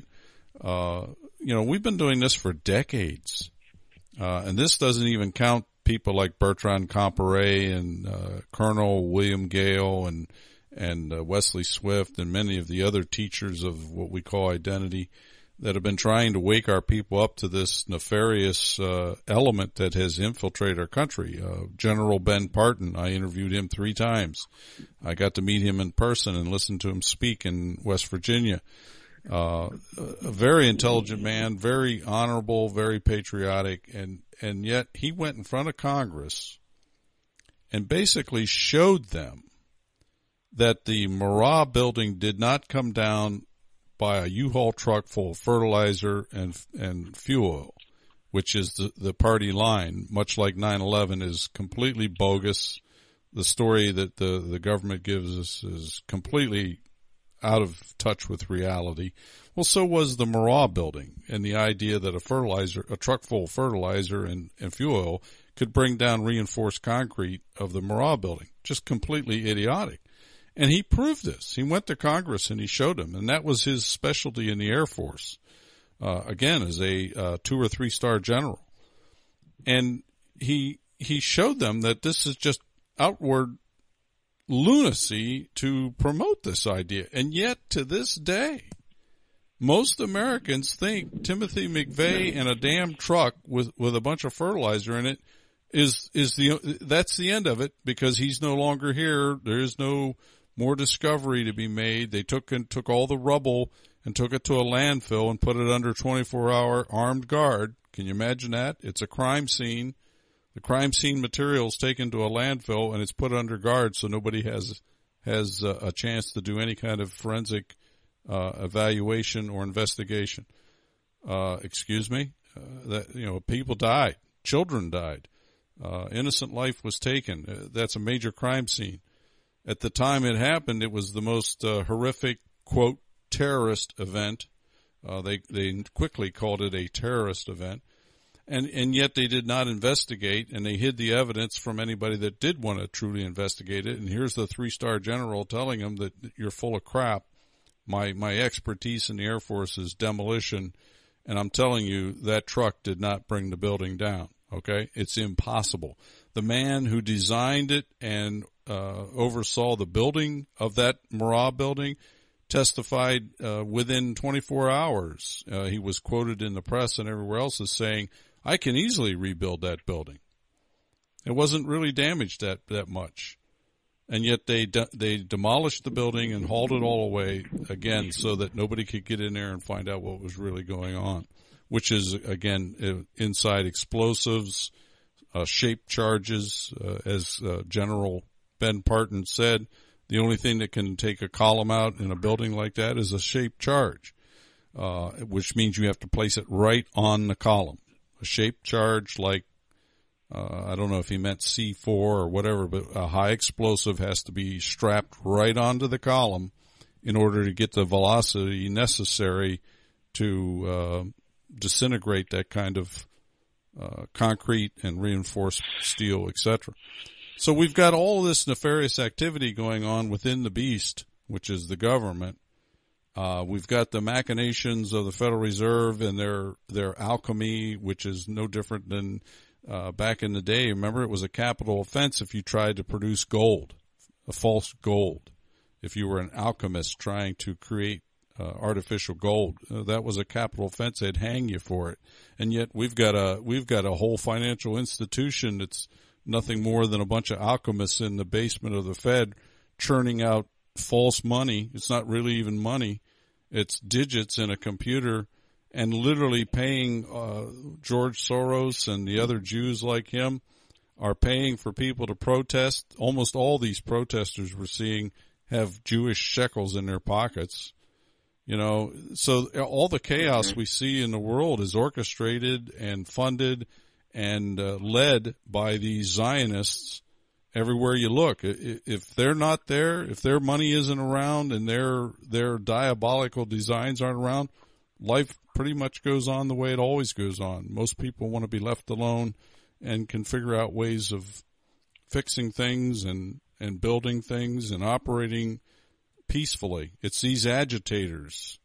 we've been doing this for decades. And this doesn't even count people like Bertrand Comparet and Colonel William Gale and Wesley Swift and many of the other teachers of what we call identity that have been trying to wake our people up to this nefarious element that has infiltrated our country. General Ben Parton, I interviewed him 3 times. I got to meet him in person and listen to him speak in West Virginia. A very intelligent man, very honorable, very patriotic, and yet he went in front of Congress and basically showed them that the Marah building did not come down by a U-Haul truck full of fertilizer and fuel oil, which is the party line, much like 9/11, is completely bogus. The story that the government gives us is completely out of touch with reality. Well, so was the Marah building, and the idea that a truck full of fertilizer and fuel oil could bring down reinforced concrete of the Marah building. Just completely idiotic. And he proved this. He went to Congress and he showed them, and that was his specialty in the Air Force. Again, as a 2 or 3 star general. And he showed them that this is just outward lunacy to promote this idea. And yet, to this day, most Americans think Timothy McVeigh and a damn truck with a bunch of fertilizer in it that's the end of it, because he's no longer here. There is no more discovery to be made. They took all the rubble and took it to a landfill and put it under 24-hour armed guard. Can you imagine that? It's a crime scene. The crime scene material is taken to a landfill and it's put under guard so nobody has a chance to do any kind of forensic evaluation or investigation. People died. Children died. Innocent life was taken. That's a major crime scene. At the time it happened, it was the most horrific, quote, terrorist event. They quickly called it a terrorist event. And yet they did not investigate, and they hid the evidence from anybody that did want to truly investigate it. And here's the 3-star general telling them that you're full of crap. My expertise in the Air Force is demolition, and I'm telling you that truck did not bring the building down. Okay? It's impossible. The man who designed it and oversaw the building of that Marah building testified within 24 hours. He was quoted in the press and everywhere else as saying, I can easily rebuild that building. It wasn't really damaged that much. And yet they demolished the building and hauled it all away again so that nobody could get in there and find out what was really going on, which is, again, inside explosives, shaped charges, as General Ben Parton said. The only thing that can take a column out in a building like that is a shaped charge, which means you have to place it right on the column. A shaped charge like, I don't know if he meant C4 or whatever, but a high explosive has to be strapped right onto the column in order to get the velocity necessary to disintegrate that kind of concrete and reinforced steel, etc. So we've got all this nefarious activity going on within the beast, which is the government. We've got the machinations of the Federal Reserve and their alchemy, which is no different than back in the day. Remember, it was a capital offense if you tried to produce gold, a false gold. If you were an alchemist trying to create artificial gold, that was a capital offense. They'd hang you for it. And yet we've got a whole financial institution that's nothing more than a bunch of alchemists in the basement of the Fed churning out false money. It's not really even money. It's digits in a computer, and literally paying George Soros and the other Jews like him are paying for people to protest. Almost all these protesters we're seeing have Jewish shekels in their pockets. You know, so all the chaos we see in the world is orchestrated and funded and led by these Zionists everywhere you look. If they're not there, if their money isn't around and their diabolical designs aren't around, life pretty much goes on the way it always goes on. Most people want to be left alone and can figure out ways of fixing things and building things and operating peacefully. It's these agitators.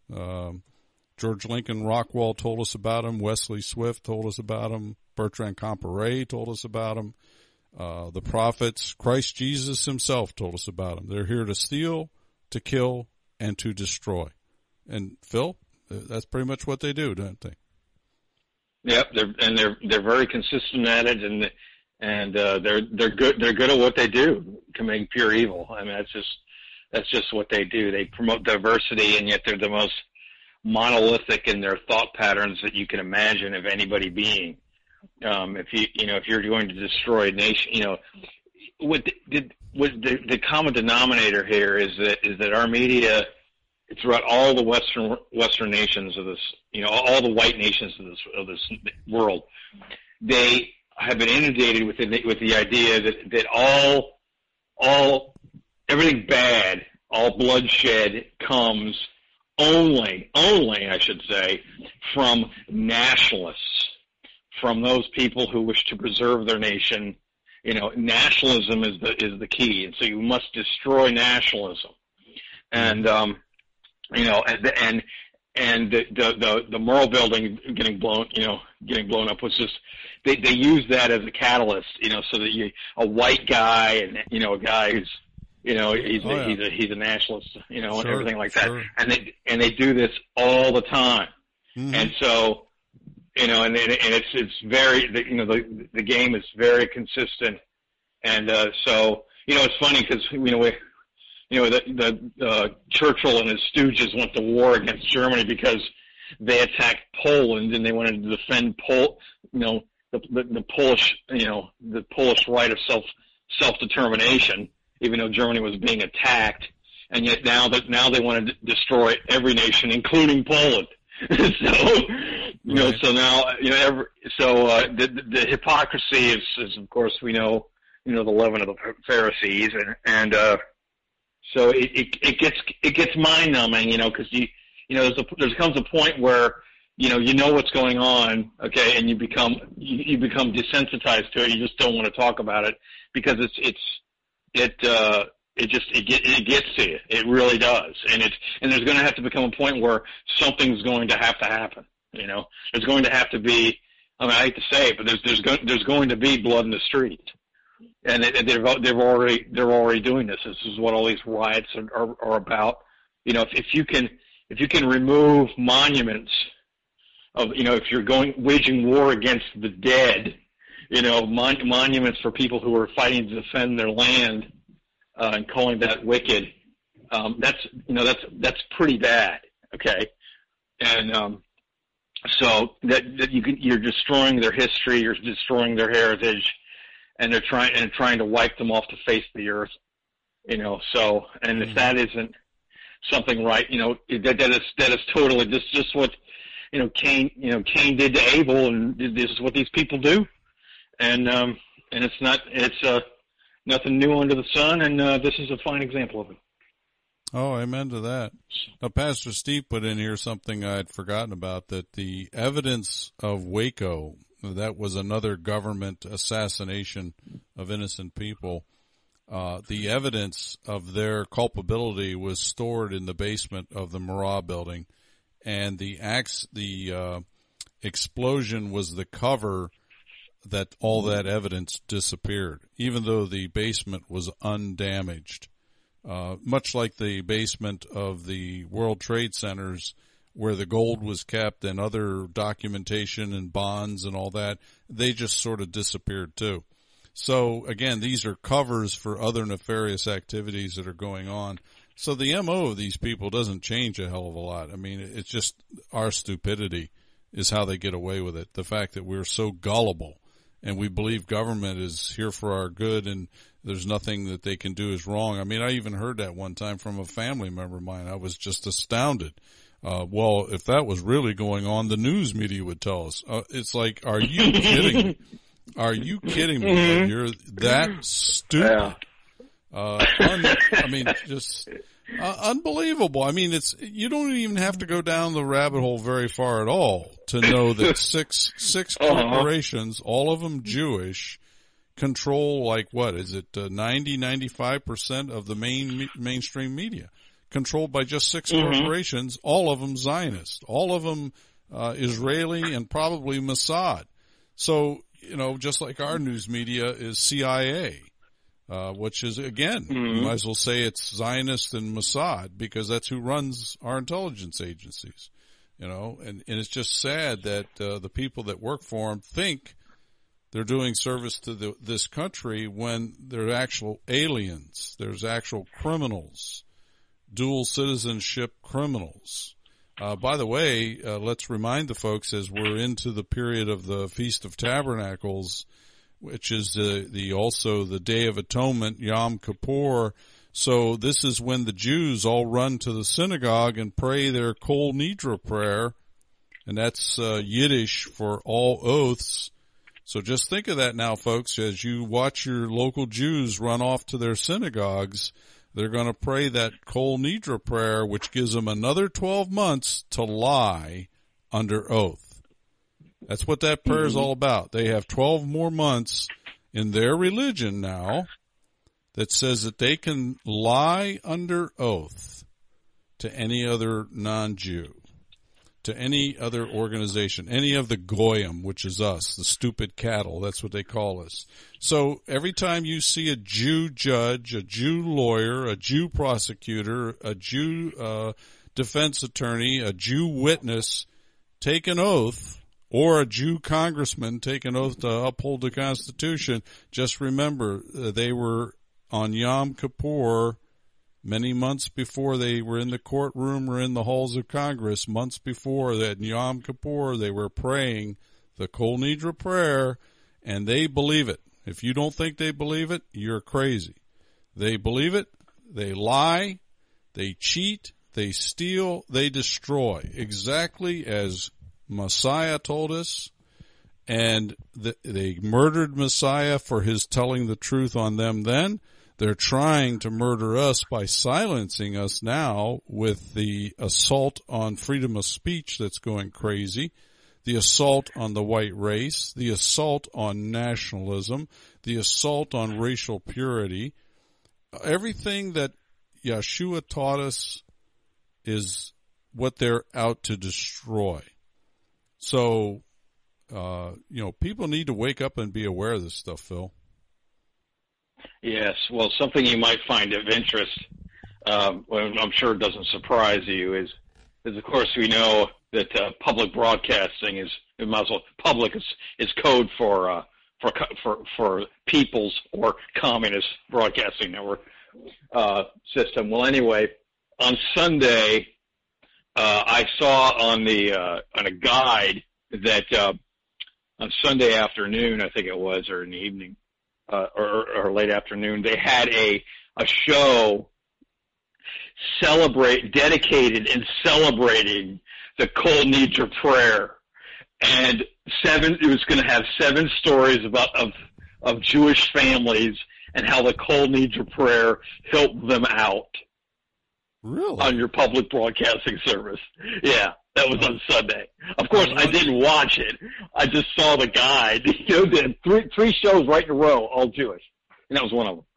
George Lincoln Rockwell told us about them. Wesley Swift told us about them. Bertrand Comparet told us about them. The prophets, Christ Jesus himself told us about them. They're here to steal, to kill, and to destroy. And Phil, that's pretty much what they do, don't they? Yep, they're very consistent at it, and they're good at what they do, committing pure evil. I mean, that's just what they do. They promote diversity, and yet they're the most monolithic in their thought patterns that you can imagine of anybody being. If you're going to destroy a nation, what the common denominator here is that our media, throughout all the Western nations of this, all the white nations of this world, they have been inundated with the idea that all everything bad, all bloodshed comes only, I should say, from nationalists, from those people who wish to preserve their nation. Nationalism is the key, and so you must destroy nationalism. And the moral building getting blown up was just they use that as a catalyst, so that a white guy and a guy who's he's a nationalist, and everything like that, sure. and they do this all the time, and so and it's very the game is very consistent, and so it's funny because the Churchill and his stooges went to war against Germany because they attacked Poland and they wanted to defend the Polish right of self-determination, even though Germany was being attacked, and yet now they want to destroy every nation, including Poland. So so now the hypocrisy is of course we know the leaven of the Pharisees, and so it gets mind numbing, because there comes a point where you know what's going on, okay, and you become desensitized to it. You just don't want to talk about it because it gets to you. It really does, and there's going to have to become a point where something's going to have to happen. There's going to have to be. I mean, I hate to say it, but there's going to be blood in the street, and they're already doing this. This is what all these riots are about. If you can remove monuments of, if you're waging war against the dead, monuments for people who are fighting to defend their land, and calling that wicked. That's pretty bad. Okay. And, so you're destroying their history, you're destroying their heritage, and they're trying to wipe them off the face of the earth. So, and if that isn't something right, that is totally just what, Cain did to Abel, and this is what these people do. And it's nothing new under the sun, and this is a fine example of it. Oh, amen to that. Now, Pastor Steve put in here something I'd forgotten about, that the evidence of Waco, that was another government assassination of innocent people. The evidence of their culpability was stored in the basement of the Murrah building, and the explosion was the cover that all that evidence disappeared, even though the basement was undamaged. Much like the basement of the World Trade Centers where the gold was kept and other documentation and bonds and all that, they just sort of disappeared too. So again, these are covers for other nefarious activities that are going on. So the MO of these people doesn't change a hell of a lot. I mean, it's just our stupidity is how they get away with it. The fact that we're so gullible and we believe government is here for our good and there's nothing that they can do is wrong. I mean, I even heard that one time from a family member of mine. I was just astounded. Well, if that was really going on, the news media would tell us. It's like, are you kidding me? Are you kidding me? That you're that stupid? Just unbelievable. I mean, you don't even have to go down the rabbit hole very far at all to know that six corporations, all of them Jewish, control, like, what is it, 95% of the mainstream media, controlled by just six corporations, all of them Zionist, all of them Israeli, and probably Mossad. So, just like our news media is CIA, which is, again, you might as well say it's Zionist and Mossad, because that's who runs our intelligence agencies, and it's just sad that the people that work for them think they're doing service to this country when they're actual aliens. There's actual criminals, dual citizenship criminals. By the way, let's remind the folks, as we're into the period of the Feast of Tabernacles, which is also the Day of Atonement, Yom Kippur. So this is when the Jews all run to the synagogue and pray their Kol Nidre prayer, and that's Yiddish for all oaths. So just think of that now, folks, as you watch your local Jews run off to their synagogues. They're going to pray that Kol Nidre prayer, which gives them another 12 months to lie under oath. That's what that prayer is all about. They have 12 more months in their religion now that says that they can lie under oath to any other non-Jew, to any other organization, any of the Goyim, which is us, the stupid cattle. That's what they call us. So every time you see a Jew judge, a Jew lawyer, a Jew prosecutor, a Jew defense attorney, a Jew witness take an oath, or a Jew congressman take an oath to uphold the Constitution, just remember they were on Yom Kippur many months before they were in the courtroom or in the halls of Congress. Months before that, Yom Kippur, they were praying the Kol Nidre prayer, and they believe it. If you don't think they believe it, you're crazy. They believe it, they lie, they cheat, they steal, they destroy, exactly as Messiah told us. And they murdered Messiah for his telling the truth on them then. They're trying to murder us by silencing us now with the assault on freedom of speech that's going crazy, the assault on the white race, the assault on nationalism, the assault on racial purity. Everything that Yeshua taught us is what they're out to destroy. So, people need to wake up and be aware of this stuff, Phil. Yes, well, something you might find of interest, well, I'm sure it doesn't surprise you, is of course we know that public broadcasting is, public is code for for People's or Communist Broadcasting Network system. Well, anyway, on Sunday, I saw on a guide that on Sunday afternoon, I think it was, or in the evening, or late afternoon, they had a show dedicated and celebrating the Kol Nidre prayer, and it was going to have 7 stories of Jewish families and how the Kol Nidre prayer helped them out. Really? On your public broadcasting service. Yeah, that was on Sunday. Of course, I didn't watch it. I just saw the guide. They had three shows right in a row, all Jewish, and that was one of them.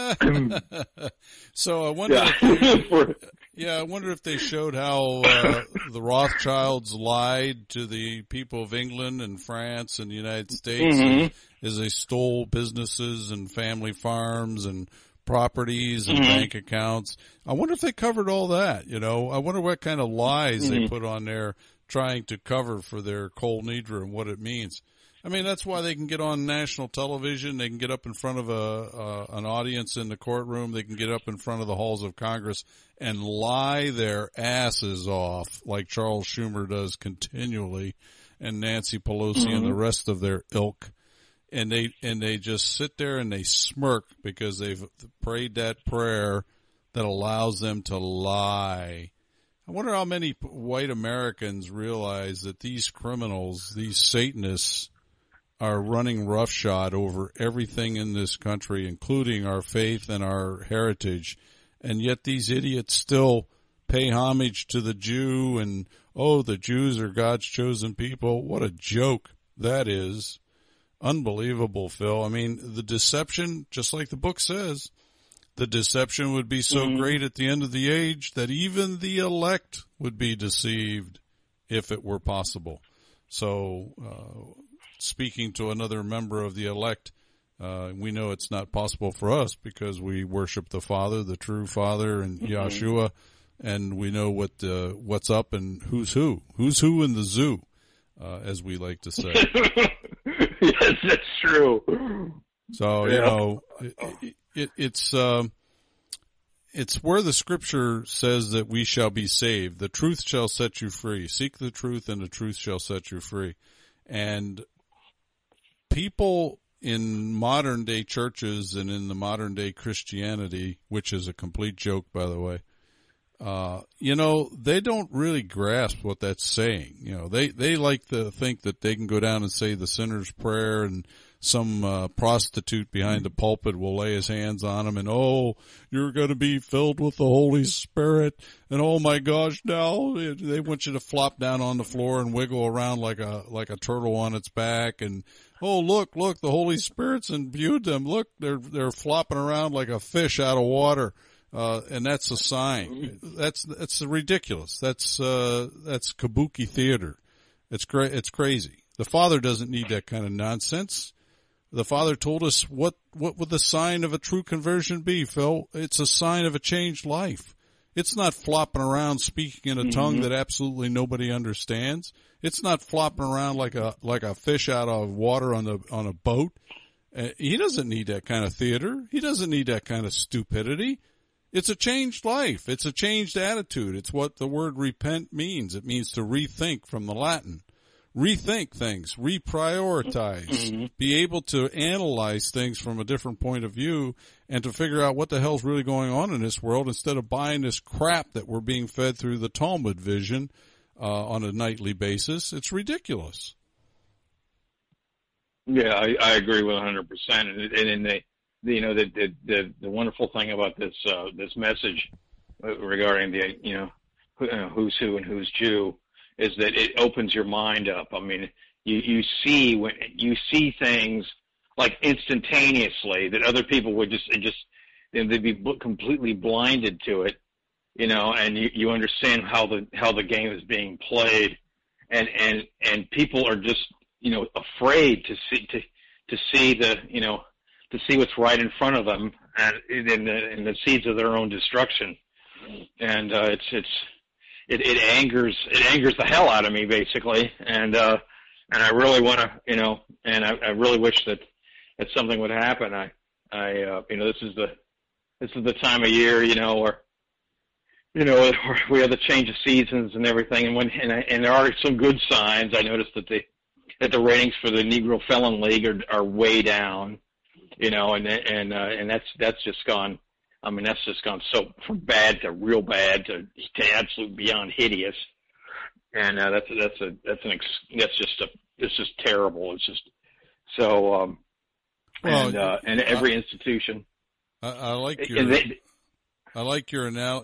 So I wonder. I wonder if they showed how the Rothschilds lied to the people of England and France and the United States as they stole businesses and family farms and properties and bank accounts. I wonder if they covered all that. I wonder what kind of lies they put on there trying to cover for their Kol Nidre and what it means. I mean, that's why they can get on national television. They can get up in front of an audience in the courtroom. They can get up in front of the halls of Congress and lie their asses off like Charles Schumer does continually, and Nancy Pelosi and the rest of their ilk. And they just sit there and they smirk because they've prayed that prayer that allows them to lie. I wonder how many white Americans realize that these criminals, these Satanists, are running roughshod over everything in this country, including our faith and our heritage. And yet these idiots still pay homage to the Jew and, the Jews are God's chosen people. What a joke that is. Unbelievable, Phil. I mean, the deception, just like the book says, the deception would be so great at the end of the age that even the elect would be deceived if it were possible. So, speaking to another member of the elect, we know it's not possible for us because we worship the Father, the true Father, and Yahshua, and we know what's up and who's who in the zoo, as we like to say. Yes, that's true. So, it's where the scripture says that we shall be saved. The truth shall set you free. Seek the truth and the truth shall set you free. And people in modern day churches and in the modern day Christianity, which is a complete joke, by the way, they don't really grasp what that's saying. They like to think that they can go down and say the sinner's prayer and some prostitute behind the pulpit will lay his hands on them and, you're going to be filled with the Holy Spirit. And oh my gosh, now they want you to flop down on the floor and wiggle around like a turtle on its back. And, look, the Holy Spirit's imbued them. Look, they're flopping around like a fish out of water. And that's a sign. That's ridiculous. That's kabuki theater. It's crazy. The Father doesn't need that kind of nonsense. The Father told us what would the sign of a true conversion be, Phil? It's a sign of a changed life. It's not flopping around speaking in a tongue that absolutely nobody understands. It's not flopping around like a fish out of water on a boat. He doesn't need that kind of theater. He doesn't need that kind of stupidity. It's a changed life. It's a changed attitude. It's what the word repent means. It means to rethink from the Latin. Rethink things, reprioritize, be able to analyze things from a different point of view and to figure out what the hell's really going on in this world instead of buying this crap that we're being fed through the Talmud vision on a nightly basis. It's ridiculous. Yeah, I agree with 100%. And the wonderful thing about this message regarding who's who and who's Jew is that it opens your mind up. I mean, you see things like instantaneously that other people would they'd be completely blinded to it, and you understand how the game is being played, and people are just afraid to see what's right in front of them and in the seeds of their own destruction, and it angers the hell out of me basically, and I really want to and I really wish that something would happen. This is the time of year, where we have the change of seasons and everything, and there are some good signs. I noticed that the ratings for the Negro Felon League are way down, and that's just gone. I mean, that's just gone so from bad to real bad to absolute beyond hideous, and it's just terrible. It's just so. And every institution. I like your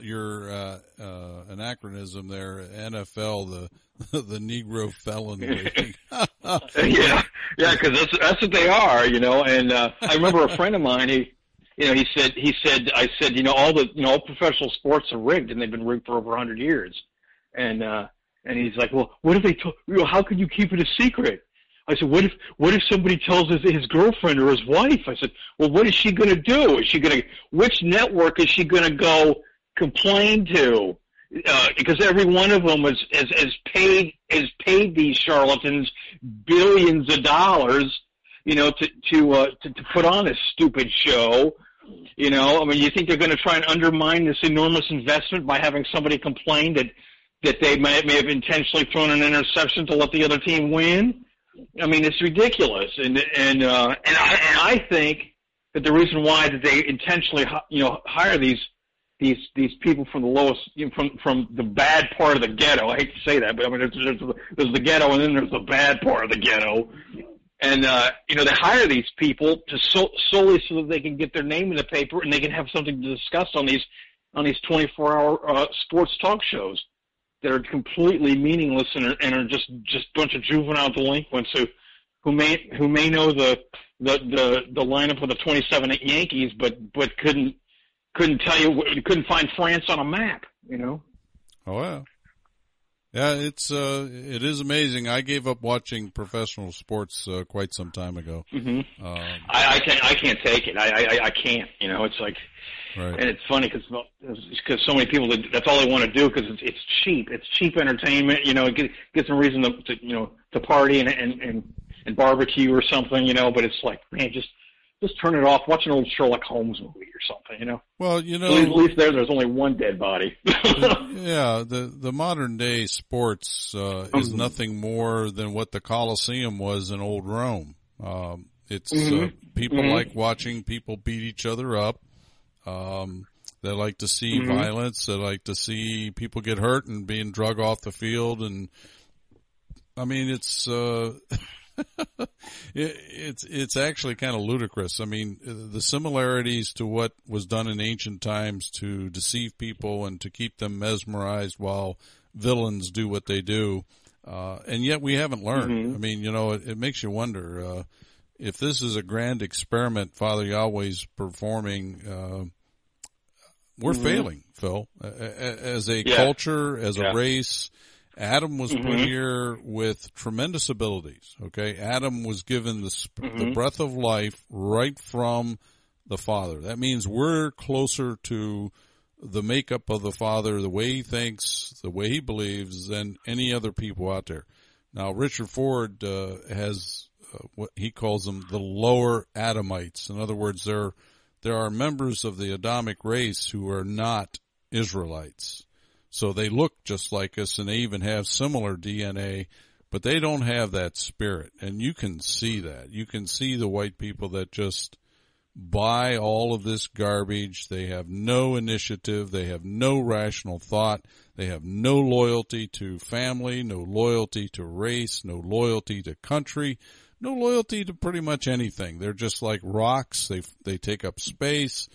anachronism there. NFL, the Negro Felon League. yeah, because that's what they are, And I remember a friend of mine. I said, all professional sports are rigged, and they've been rigged for over 100 years. And he's like, well, what if they how could you keep it a secret? I said, what if somebody tells his girlfriend or his wife? I said, well, what is she going to do? Which network is she going to go complain to? Because every one of them has paid these charlatans billions of dollars, to put on this stupid show. I mean, you think they're going to try and undermine this enormous investment by having somebody complain that they may have intentionally thrown an interception to let the other team win? I mean, it's ridiculous, and I think that the reason why that they intentionally hire these people from the lowest, from the bad part of the ghetto. I hate to say that, but I mean there's the ghetto, and then there's the bad part of the ghetto, and they hire these people solely so that they can get their name in the paper and they can have something to discuss on these 24-hour sports talk shows that are completely meaningless and are just a bunch of juvenile delinquents who may know the lineup of the 27 Yankees, but couldn't tell you, couldn't find France on a map, Oh wow. Yeah, it is amazing. I gave up watching professional sports quite some time ago. Mm-hmm. I can't take it. I can't. It's like, right. And it's funny because so many people, that's all they want to do because it's cheap. It's cheap entertainment. It gets them a reason to party and barbecue or something. But it's like, man, just turn it off. Watch an old Sherlock Holmes movie or something. Well, at least there's only one dead body. Yeah, the modern day sports is nothing more than what the Colosseum was in old Rome. It's people like watching people beat each other up. They like to see violence. They like to see people get hurt and being drug off the field. And I mean, it's it's actually kind of ludicrous. I mean, the similarities to what was done in ancient times to deceive people and to keep them mesmerized while villains do what they do. And yet we haven't learned. I mean, it makes you wonder, if this is a grand experiment Father Yahweh's performing, we're failing, Phil, as a culture, as a race. Adam was put here with tremendous abilities, okay? Adam was given the breath of life right from the Father. That means we're closer to the makeup of the Father, the way he thinks, the way he believes, than any other people out there. Now, Richard Ford has what he calls them the lower Adamites. In other words, there are members of the Adamic race who are not Israelites. So they look just like us, and they even have similar DNA, but they don't have that spirit. And you can see that. You can see the white people that just buy all of this garbage. They have no initiative. They have no rational thought. They have no loyalty to family, no loyalty to race, no loyalty to country, no loyalty to pretty much anything. They're just like rocks. They take up space.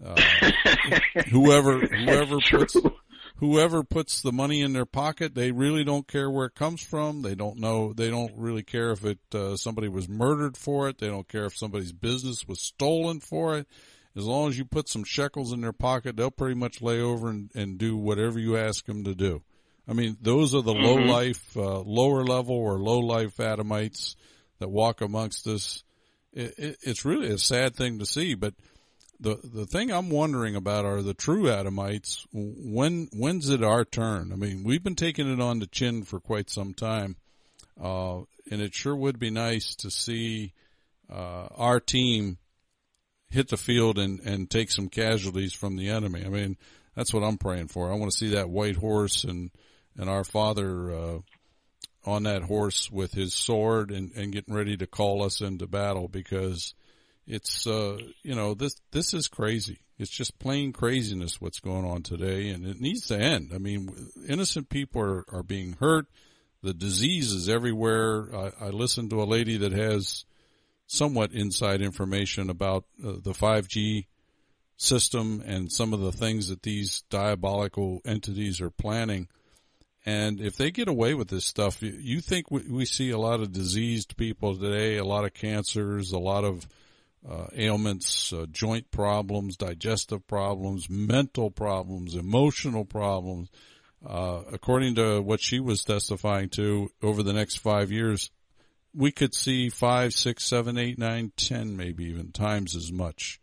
Whoever puts the money in their pocket, they really don't care where it comes from. They don't know. They don't really care if somebody was murdered for it. They don't care if somebody's business was stolen for it. As long as you put some shekels in their pocket, they'll pretty much lay over and do whatever you ask them to do. I mean, those are the lower level or low life Adamites that walk amongst us. It's really a sad thing to see, but the thing I'm wondering about are the true Adamites. When's it our turn? I mean, we've been taking it on the chin for quite some time, and it sure would be nice to see our team hit the field and take some casualties from the enemy. I mean, that's what I'm praying for. I want to see that white horse and our Father on that horse with his sword and getting ready to call us into battle, because it's, this is crazy. It's just plain craziness what's going on today, and it needs to end. I mean, innocent people are being hurt. The disease is everywhere. I listened to a lady that has somewhat inside information about the 5G system and some of the things that these diabolical entities are planning. And if they get away with this stuff, you think we see a lot of diseased people today, a lot of cancers, a lot of ailments, joint problems, digestive problems, mental problems, emotional problems. According to what she was testifying to, over the next 5 years, we could see 5, 6, 7, 8, 9, 10, maybe even times as much.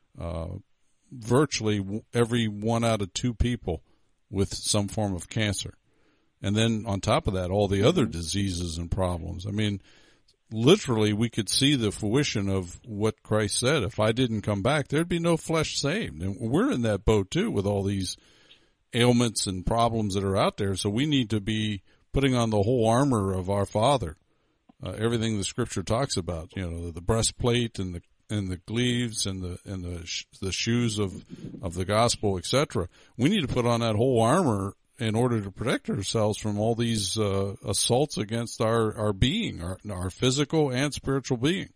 Virtually every 1 out of 2 people with some form of cancer. And then on top of that, all the other diseases and problems. I mean, literally we could see the fruition of what Christ said. If I didn't come back, there'd be no flesh saved. And we're in that boat too, with all these ailments and problems that are out there. So we need to be putting on the whole armor of our Father. Everything the Scripture talks about, the breastplate and the greaves and the shoes of the gospel, etc. We need to put on that whole armor in order to protect ourselves from all these assaults against our being, our physical and spiritual being.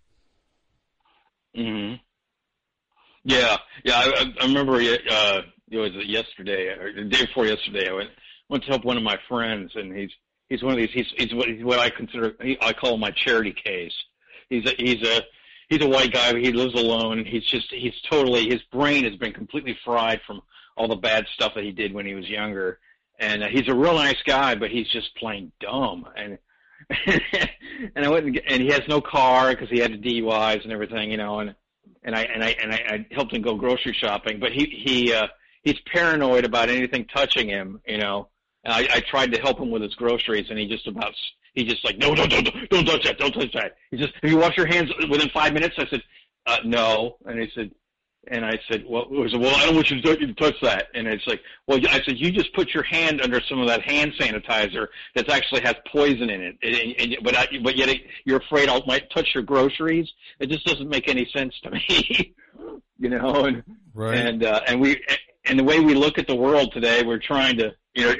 Mm-hmm. Yeah. I remember it was yesterday or the day before yesterday. I went to help one of my friends, and he's one of these. He's what I consider. I call him my charity case. He's a white guy. But he lives alone. His brain has been completely fried from all the bad stuff that he did when he was younger. And he's a real nice guy, but he's just plain dumb. And and I went and he has no car because he had the DUIs and everything, And I helped him go grocery shopping, but he's paranoid about anything touching him, And I tried to help him with his groceries, and he just like, no, don't touch that, don't touch that. He just, have you washed your hands within 5 minutes? I said, no. And I said, well, I don't want you to touch that. And it's like, well, I said, you just put your hand under some of that hand sanitizer that actually has poison in it. But yet you're afraid I might touch your groceries. It just doesn't make any sense to me, And, right. And the way we look at the world today, we're trying to,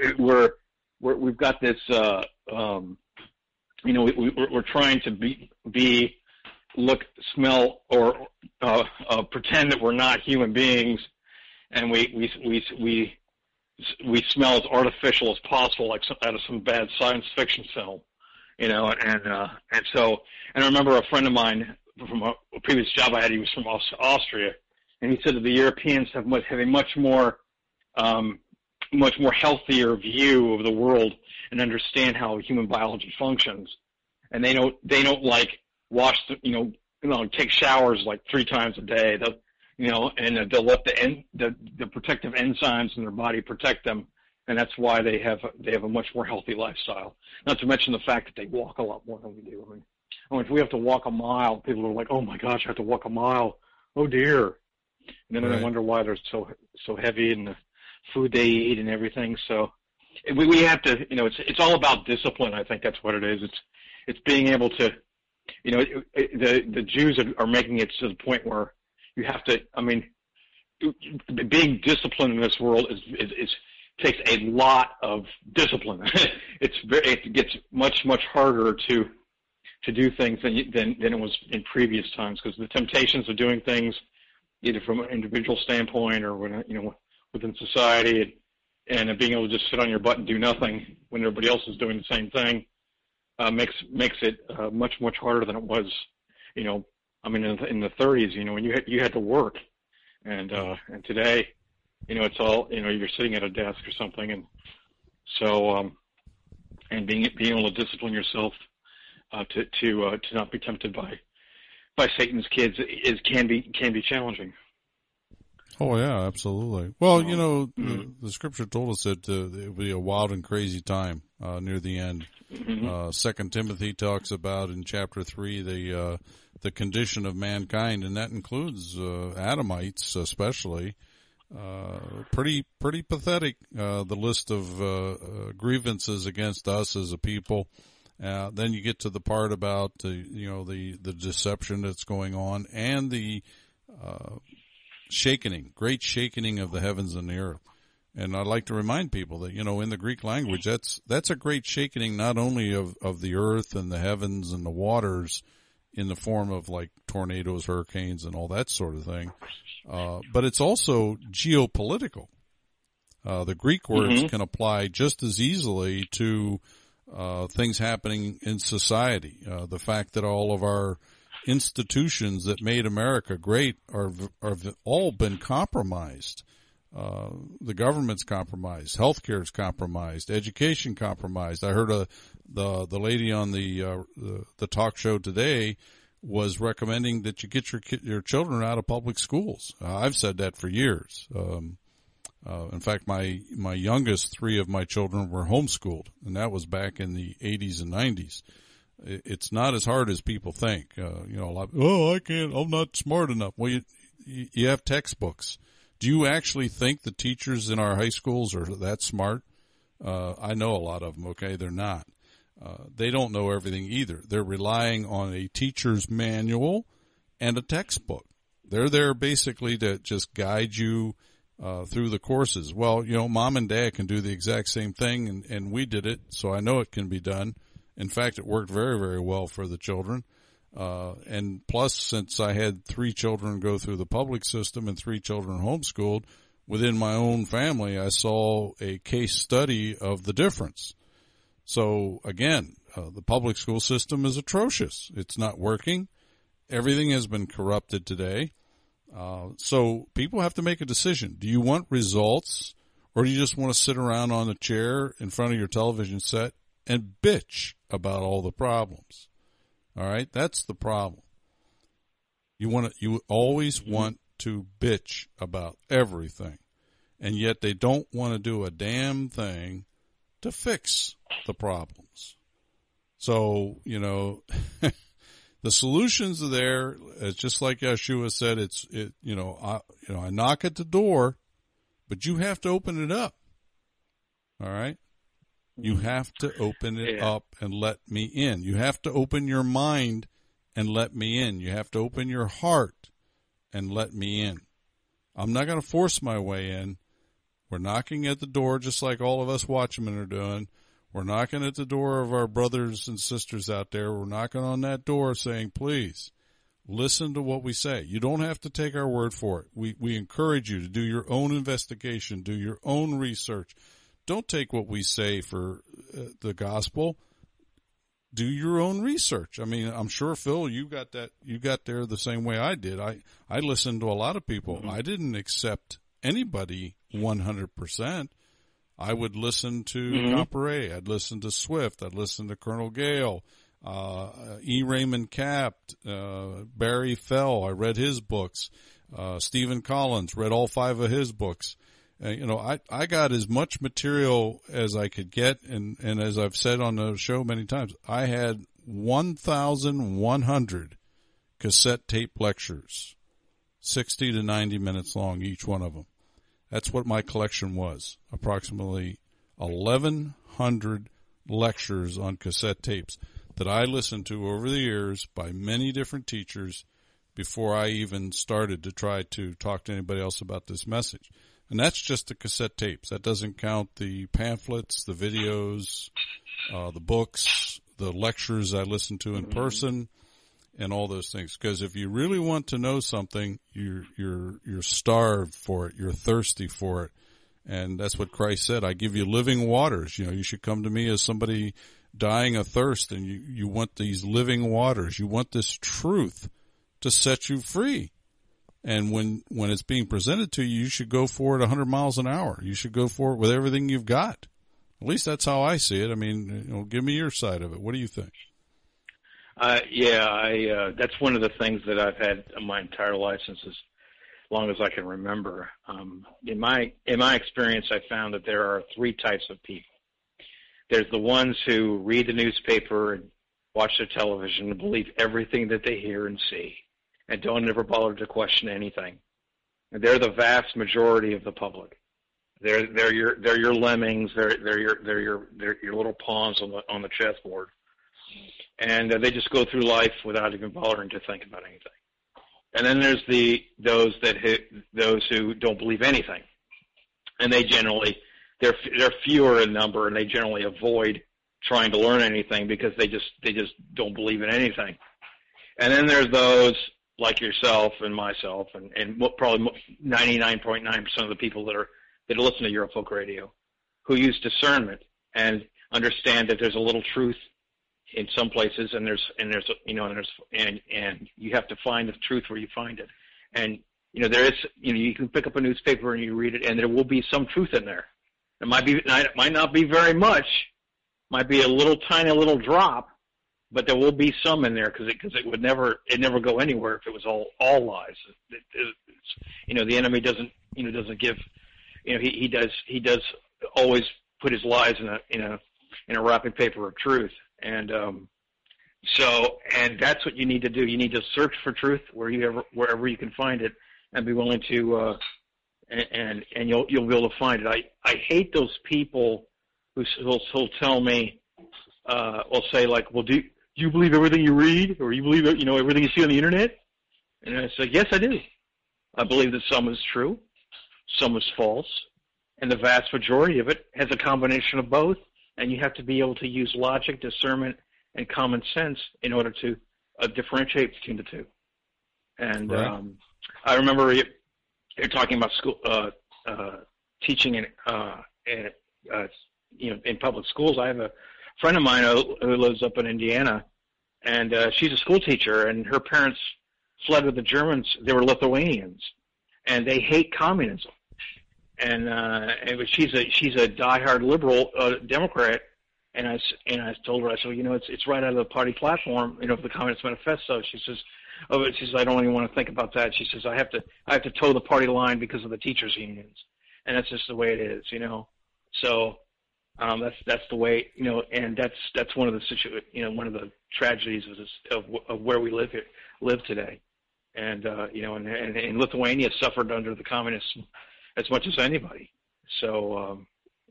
we've got this, we're trying to be, look, smell, or pretend that we're not human beings, and we smell as artificial as possible, like out of some bad science fiction film, And I remember a friend of mine from a previous job I had. He was from Austria, and he said that the Europeans have a much more healthier view of the world and understand how human biology functions, and they don't like wash, take showers like 3 times a day. And they'll let the protective enzymes in their body protect them, and that's why they have a much more healthy lifestyle. Not to mention the fact that they walk a lot more than we do. I mean, if we have to walk a mile, people are like, "Oh my gosh, I have to walk a mile. Oh dear." And then they wonder why they're so heavy in the food they eat and everything. So we have to, it's all about discipline. I think that's what it is. It's being able to. The Jews are making it to the point where you have to. I mean, being disciplined in this world takes a lot of discipline. It gets much harder to do things than it was in previous times, because the temptations of doing things, either from an individual standpoint or within society, and being able to just sit on your butt and do nothing when everybody else is doing the same thing. Makes it much harder than it was, in the 30s, when you had to work, and today, it's all, you're sitting at a desk or something, and so and being able to discipline yourself to not be tempted by Satan's kids can be challenging. Oh, yeah, absolutely. Well, you know, the scripture told us that it would be a wild and crazy time near the end. 2 Timothy talks about in chapter 3 the condition of mankind, and that includes Adamites especially. Pretty pathetic, the list of grievances against us as a people. Then you get to the part about the deception that's going on and the great shaking of the heavens and the earth. And I'd like to remind people that, in the Greek language, that's a great shaking not only of the earth and the heavens and the waters in the form of like tornadoes, hurricanes, and all that sort of thing, but it's also geopolitical. The Greek words can apply just as easily to things happening in society. The fact that all of our institutions that made America great are all been compromised. The government's compromised, healthcare's compromised, education compromised. I heard the lady on the talk show today was recommending that you get your children out of public schools. I've said that for years. In fact, my youngest 3 of my children were homeschooled, and that was back in the 80s and 90s. It's not as hard as people think. A lot. Oh, I can't. I'm not smart enough. Well, you have textbooks. Do you actually think the teachers in our high schools are that smart? I know a lot of them. Okay, they're not. They don't know everything either. They're relying on a teacher's manual and a textbook. They're there basically to just guide you through the courses. Well, Mom and Dad can do the exact same thing, and we did it, so I know it can be done. In fact, it worked very, very well for the children. And plus, since I had 3 children go through the public system and 3 children homeschooled, within my own family, I saw a case study of the difference. So again, the public school system is atrocious. It's not working. Everything has been corrupted today. So people have to make a decision. Do you want results, or do you just want to sit around on a chair in front of your television set and bitch about all the problems? All right, that's the problem. You always want to bitch about everything, and yet they don't want to do a damn thing to fix the problems. So, the solutions are there. It's just like Yeshua said. I knock at the door, but you have to open it up. All right. You have to open it up and let me in. You have to open your mind and let me in. You have to open your heart and let me in. I'm not going to force my way in. We're knocking at the door just like all of us watchmen are doing. We're knocking at the door of our brothers and sisters out there. We're knocking on that door saying, please, listen to what we say. You don't have to take our word for it. We encourage you to do your own investigation, do your own research. Don't take what we say for the gospel. Do your own research. I mean, I'm sure, Phil, you got there the same way I did. I listened to a lot of people. I didn't accept anybody 100%. I would listen to Comparet. I'd listen to Swift. I'd listen to Colonel Gale, E. Raymond Capt, Barry Fell. I read his books. Stephen Collins, read all 5 of his books. I got as much material as I could get, and as I've said on the show many times, I had 1,100 cassette tape lectures, 60 to 90 minutes long, each one of them. That's what my collection was, approximately 1,100 lectures on cassette tapes that I listened to over the years by many different teachers before I even started to try to talk to anybody else about this message. And that's just the cassette tapes. That doesn't count the pamphlets, the videos, the books, the lectures I listened to in person, and all those things. Because if you really want to know something, you're starved for it. You're thirsty for it. And that's what Christ said. I give you living waters. You should come to me as somebody dying of thirst, and you want these living waters. You want this truth to set you free. And when it's being presented to you, you should go for it 100 miles an hour. You should go for it with everything you've got. At least that's how I see it. I mean, give me your side of it. What do you think? That's one of the things that I've had my entire life since long as I can remember. In my experience, I found that there are three types of people. There's the ones who read the newspaper and watch the television and believe everything that they hear and see, and don't ever bother to question anything. And they're the vast majority of the public. They're your lemmings. They're your little pawns on the chessboard, and they just go through life without even bothering to think about anything. And then there's those who don't believe anything, and they're fewer in number, and they generally avoid trying to learn anything because they just don't believe in anything. And then there's those like yourself and myself, and probably 99.9% of the people that listen to Eurofolk Radio, who use discernment and understand that there's a little truth in some places, and you have to find the truth where you find it. And there is, you can pick up a newspaper and you read it, and there will be some truth in there. It might not be very much, might be a tiny little drop, but there will be some in there because it would never go anywhere if it was all lies. The enemy doesn't give, he does always put his lies in a wrapping paper of truth. And that's what you need to do. You need to search for truth wherever you can find it, and be willing to and you'll be able to find it. I hate those people who'll tell me, will say like, well, do you believe everything you read, or you believe everything you see on the internet? And I say, yes, I do. I believe that some is true, some is false, and the vast majority of it has a combination of both. And you have to be able to use logic, discernment, and common sense in order to differentiate between the two. And right. I remember you're talking about school teaching in public schools. I have a friend of mine who lives up in Indiana, and she's a school teacher, and her parents fled with the Germans. They were Lithuanians, and they hate communism. And she's a diehard liberal Democrat, and I told her, I said, it's right out of the party platform, the Communist Manifesto. She says, I don't even want to think about that. She says, I have to toe the party line because of the teachers' unions, and that's just the way it is, So that's the way, and that's one of the one of the tragedies of where we live today, and and Lithuania suffered under the communists as much as anybody. So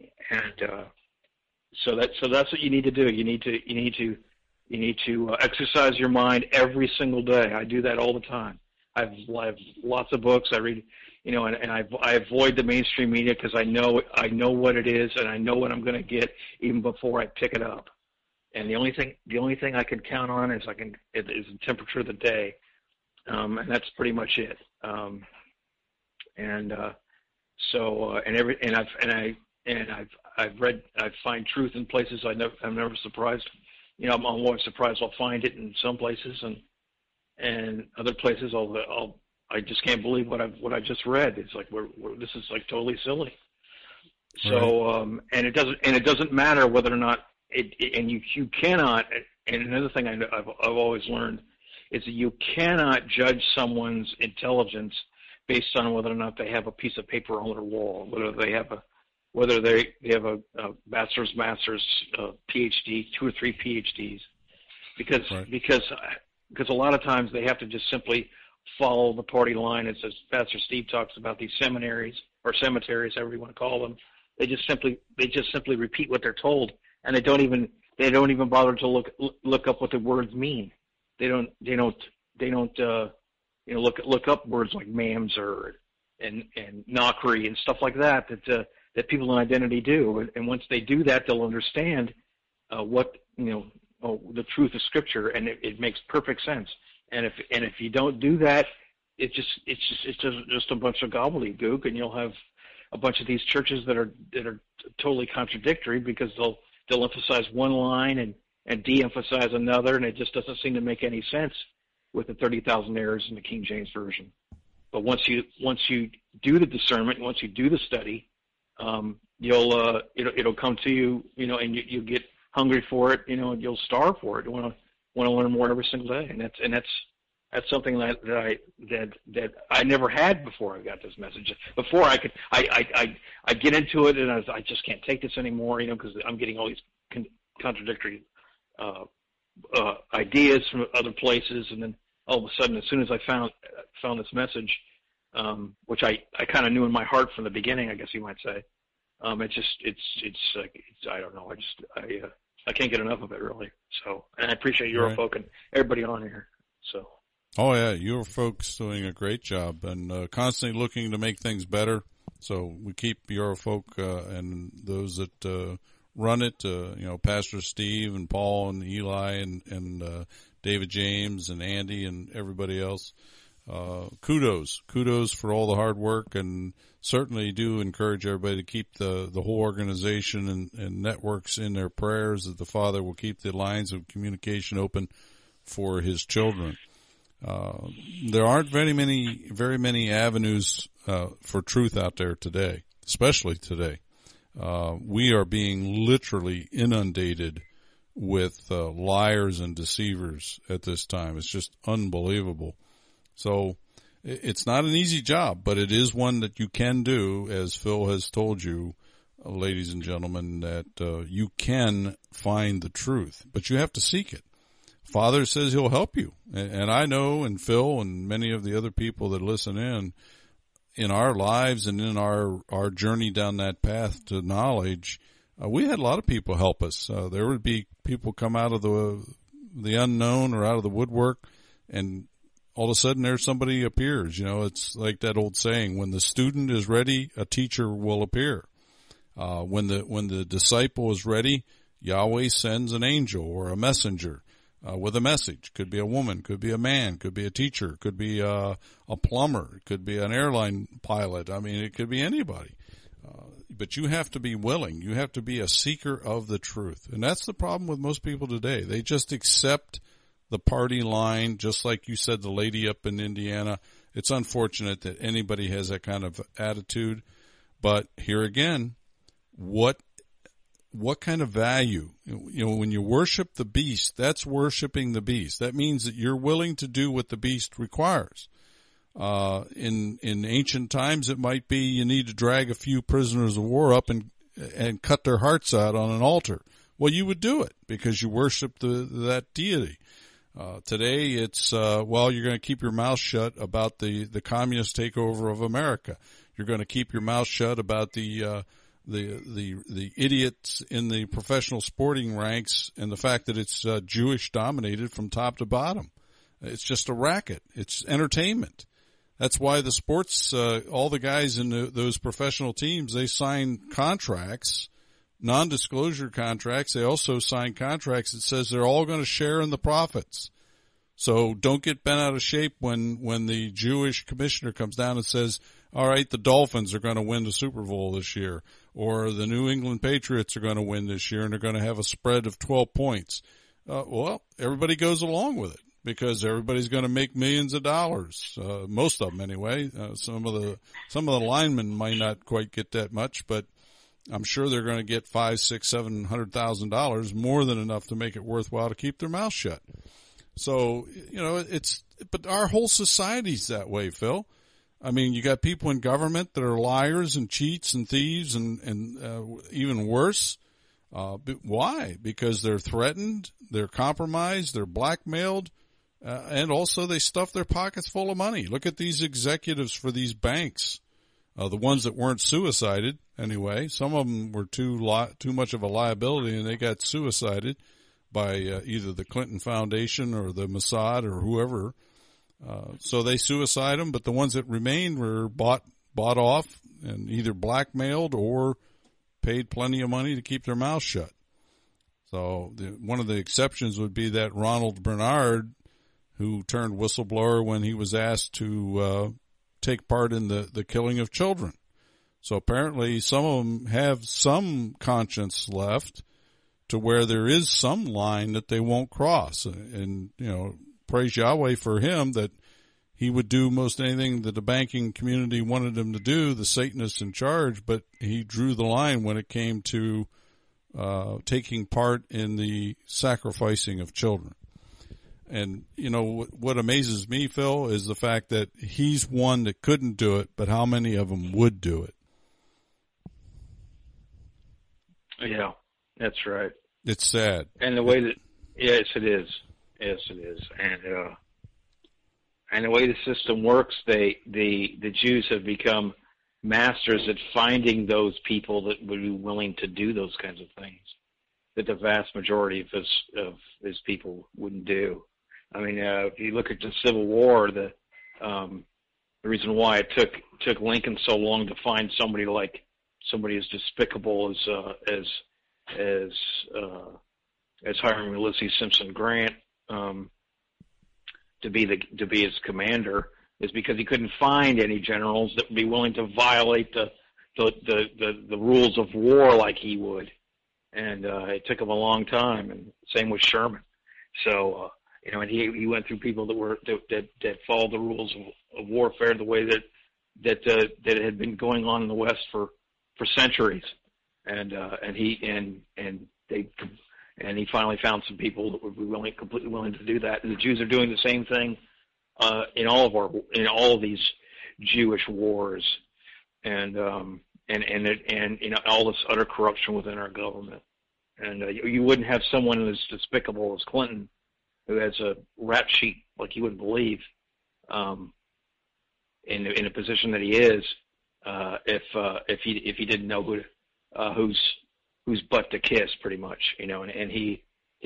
so that's what you need to do. You need to exercise your mind every single day. I do that all the time. I have lots of books. I read, and I avoid the mainstream media because I know what it is, and I know what I'm going to get even before I pick it up. And the only thing I can count on is the temperature of the day, and that's pretty much it. I find truth in places I'm never surprised. I'm always surprised I'll find it in some places, and other places I just can't believe what I just read. It's like this is like totally silly. Right. So and it doesn't matter whether or not you cannot. And another thing I've always learned is that you cannot judge someone's intelligence based on whether or not they have a piece of paper on their wall, whether they have a master's, PhD, 2 or 3 PhDs, because a lot of times they have to just simply follow the party line. As Pastor Steve talks about these seminaries or cemeteries, however you want to call them, they just simply repeat what they're told, and they don't even bother to look up what the words mean. They don't look up words like MAMS and Nokri and stuff like that people in identity do. And once they do that, they'll understand the truth of Scripture, and it makes perfect sense. And if you don't do that, it's just a bunch of gobbledygook, and you'll have a bunch of these churches that are totally contradictory because they'll emphasize one line and de-emphasize another, and it just doesn't seem to make any sense with the 30,000 errors in the King James Version. But once you do the discernment, once you do the study, it'll come to you, and you get hungry for it, and you'll starve for it. You want to learn more every single day, and That's something that I never had before I got this message. Before I get into it and I just can't take this anymore, because I'm getting all these contradictory ideas from other places, and then all of a sudden, as soon as I found this message, which I kind of knew in my heart from the beginning, I guess you might say, it's I don't know, I can't get enough of it, really. So, and I appreciate Eurofolk and everybody on here. So. Oh yeah, your folks doing a great job and constantly looking to make things better. So we keep Eurofolk and those that run it, Pastor Steve and Paul and Eli and David James and Andy and everybody else. Kudos for all the hard work, and certainly do encourage everybody to keep the whole organization and networks in their prayers, that the Father will keep the lines of communication open for His children. There aren't very many avenues for truth out there today, especially today. We are being literally inundated with liars and deceivers at this time. It's just unbelievable. So it's not an easy job, but it is one that you can do, as Phil has told you, ladies and gentlemen, that you can find the truth, but you have to seek it. Father says He'll help you. And I know, and Phil and many of the other people that listen in our lives and in our journey down that path to knowledge, we had a lot of people help us. There would be people come out of the unknown or out of the woodwork, and all of a sudden there's somebody appears. It's like that old saying, when the student is ready, a teacher will appear. When the disciple is ready, Yahweh sends an angel or a messenger with a message. Could be a woman, could be a man, could be a teacher, could be a plumber, could be an airline pilot. I mean, it could be anybody. But you have to be willing. You have to be a seeker of the truth. And that's the problem with most people today. They just accept the party line, just like you said, the lady up in Indiana. It's unfortunate that anybody has that kind of attitude. But here again, what kind of value? When you worship the beast, that's worshiping the beast. That means that you're willing to do what the beast requires. In ancient times, it might be you need to drag a few prisoners of war up and cut their hearts out on an altar. Well, you would do it because you worship that deity. Today it's, you're going to keep your mouth shut about the communist takeover of America. You're going to keep your mouth shut about the idiots in the professional sporting ranks and the fact that it's Jewish dominated from top to bottom. It's just a racket. It's entertainment. That's why the sports, all the guys in those professional teams, they sign contracts, non-disclosure contracts. They also sign contracts that says they're all going to share in the profits. So don't get bent out of shape when the Jewish commissioner comes down and says, all right, the Dolphins are going to win the Super Bowl this year, or the New England Patriots are going to win this year and they're going to have a spread of 12 points. Well, everybody goes along with it because everybody's going to make millions of dollars. Most of them anyway. Some of the linemen might not quite get that much, but I'm sure they're going to get $500,000, $600,000, $700,000, more than enough to make it worthwhile to keep their mouth shut. So, but our whole society's that way, Phil. I mean, you got people in government that are liars and cheats and thieves and even worse. Why? Because they're threatened, they're compromised, they're blackmailed, and also they stuff their pockets full of money. Look at these executives for these banks. The ones that weren't suicided, anyway. Some of them were too much of a liability and they got suicided by either the Clinton Foundation or the Mossad or whoever. So they suicide them, but the ones that remained were bought off and either blackmailed or paid plenty of money to keep their mouth shut. So one of the exceptions would be that Ronald Bernard, who turned whistleblower when he was asked to take part in the killing of children. So apparently some of them have some conscience left to where there is some line that they won't cross. And, praise Yahweh for him that he would do most anything that the banking community wanted him to do, the Satanists in charge, but he drew the line when it came to taking part in the sacrificing of children. And, you know, what amazes me, Phil, is the fact that he's one that couldn't do it, but how many of them would do it? Yeah, that's right. It's sad. And the way that, yes, it is. Yes, it is. And the way the system works, the Jews have become masters at finding those people that would be willing to do those kinds of things that the vast majority of his people wouldn't do. I mean, if you look at the Civil War, the reason why it took Lincoln so long to find somebody as despicable as hiring Ulysses Simpson Grant to be his commander is because he couldn't find any generals that would be willing to violate the rules of war like he would, and it took him a long time. And same with Sherman. So and he went through people that followed the rules of warfare the way that it had been going on in the West for centuries, and he finally found some people that would be completely willing to do that. And the Jews are doing the same thing in all of these Jewish wars, and all this utter corruption within our government. And you wouldn't have someone as despicable as Clinton, who has a rap sheet like you wouldn't believe, in a position that he is, if he didn't know whose butt to kiss, pretty much, and he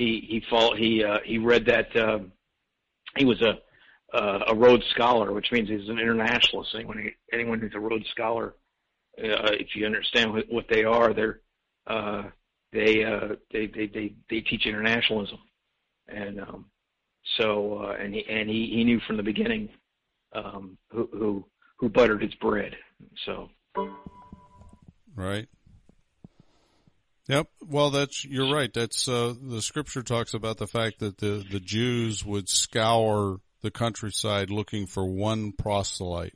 read that he was a Rhodes Scholar, which means he's an internationalist. Anyone who's a Rhodes Scholar, if you understand what they are, they teach internationalism, and he knew from the beginning who buttered his bread. So right. Yep. Well, you're right. That's the scripture talks about the fact that the Jews would scour the countryside looking for one proselyte,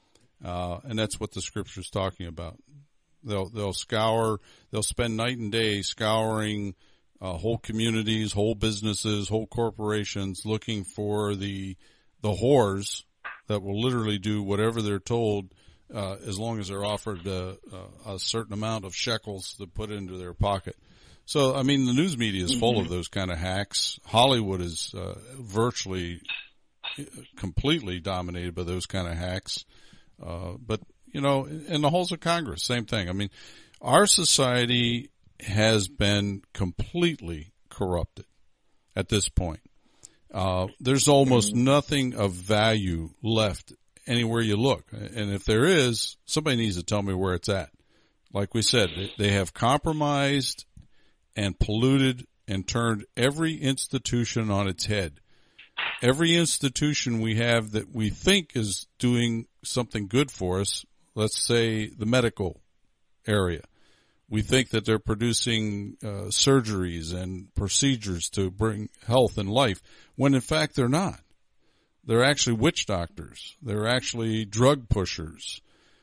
and that's what the scripture's talking about. They'll scour. They'll spend night and day scouring whole communities, whole businesses, whole corporations, looking for the whores that will literally do whatever they're told, as long as they're offered a certain amount of shekels to put into their pocket. So, I mean, the news media is full of those kind of hacks. Hollywood is virtually completely dominated by those kind of hacks. But, in the halls of Congress, same thing. I mean, our society has been completely corrupted at this point. There's almost nothing of value left anywhere you look. And if there is, somebody needs to tell me where it's at. Like we said, they have compromised and polluted and turned every institution on its head. Every institution we have that we think is doing something good for us, let's say the medical area, we think that they're producing surgeries and procedures to bring health and life, when in fact they're not. They're actually witch doctors. They're actually drug pushers.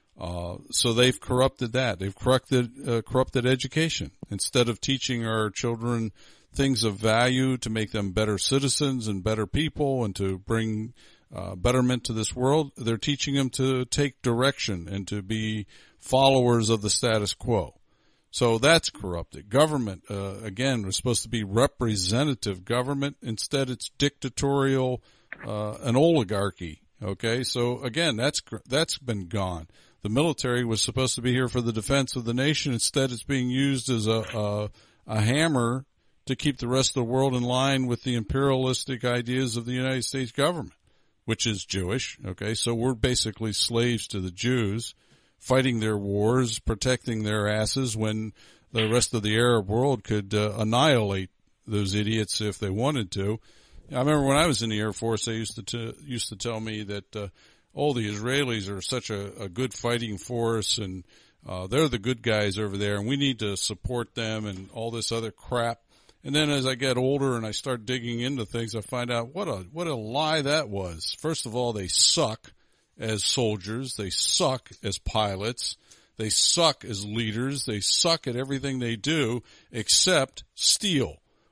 So they've corrupted that. They've corrupted education. Instead of teaching our children things of value to make them better citizens and better people and to bring betterment to this world, they're teaching them to take direction and to be followers of the status quo. So that's corrupted. Government, again, was supposed to be representative government. Instead, it's dictatorial, an oligarchy. Okay, so again, that's been gone. The military was supposed to be here for the defense of the nation. Instead, it's being used as a hammer to keep the rest of the world in line with the imperialistic ideas of the United States government, which is Jewish. Okay, so we're basically slaves to the Jews, fighting their wars, protecting their asses when the rest of the Arab world could annihilate those idiots if they wanted to. I remember when I was in the Air Force, they used to tell me that the Israelis are such a good fighting force, and they're the good guys over there, and we need to support them and all this other crap. And then as I get older and I start digging into things, I find out what a lie that was. First of all, they suck as soldiers. They suck as pilots. They suck as leaders. They suck at everything they do except steal.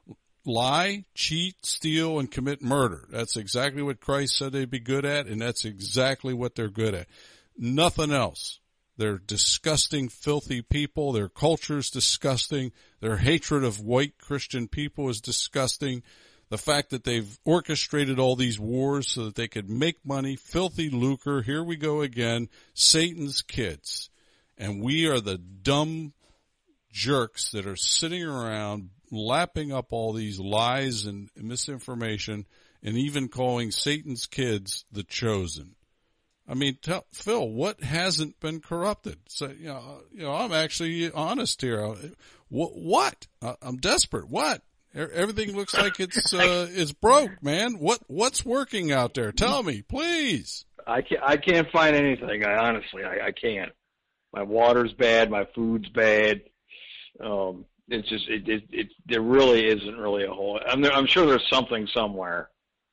lie, cheat, steal, and commit murder. That's exactly what Christ said they'd be good at, and that's exactly what they're good at. Nothing else. They're disgusting, filthy people. Their culture's disgusting. Their hatred of white Christian people is disgusting. The fact that they've orchestrated all these wars so that they could make money, filthy lucre. Here we go again, Satan's kids. And we are the dumb jerks that are sitting around lapping up all these lies and misinformation and even calling Satan's kids the chosen. I mean, Phil, what hasn't been corrupted? So, I'm actually honest here. What? I'm desperate. What? Everything looks like it's broke, man. What's working out there? Tell me, please. I can't find anything. I can't. My water's bad. My food's bad. It's just there really isn't really a whole. I'm sure there's something somewhere.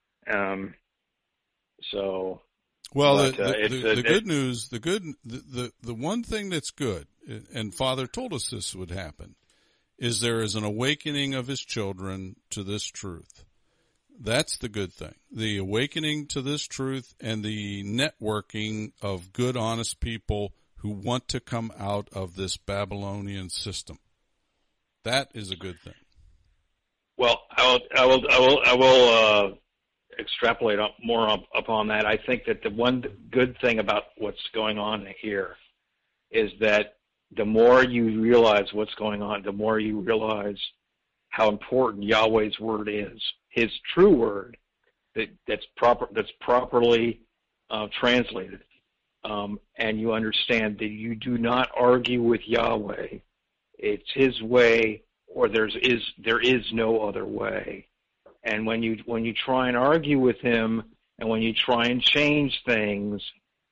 So. Well, the good news, the one thing that's good, and Father told us this would happen, is there is an awakening of his children to this truth. That's the good thing. The awakening to this truth and the networking of good, honest people who want to come out of this Babylonian system. That is a good thing. Well, I will extrapolate more upon that. I think that the one good thing about what's going on here is that the more you realize what's going on, the more you realize how important Yahweh's word is, His true word that's properly translated, and you understand that you do not argue with Yahweh. It's His way, or there is no other way. And when you try and argue with Him, and when you try and change things,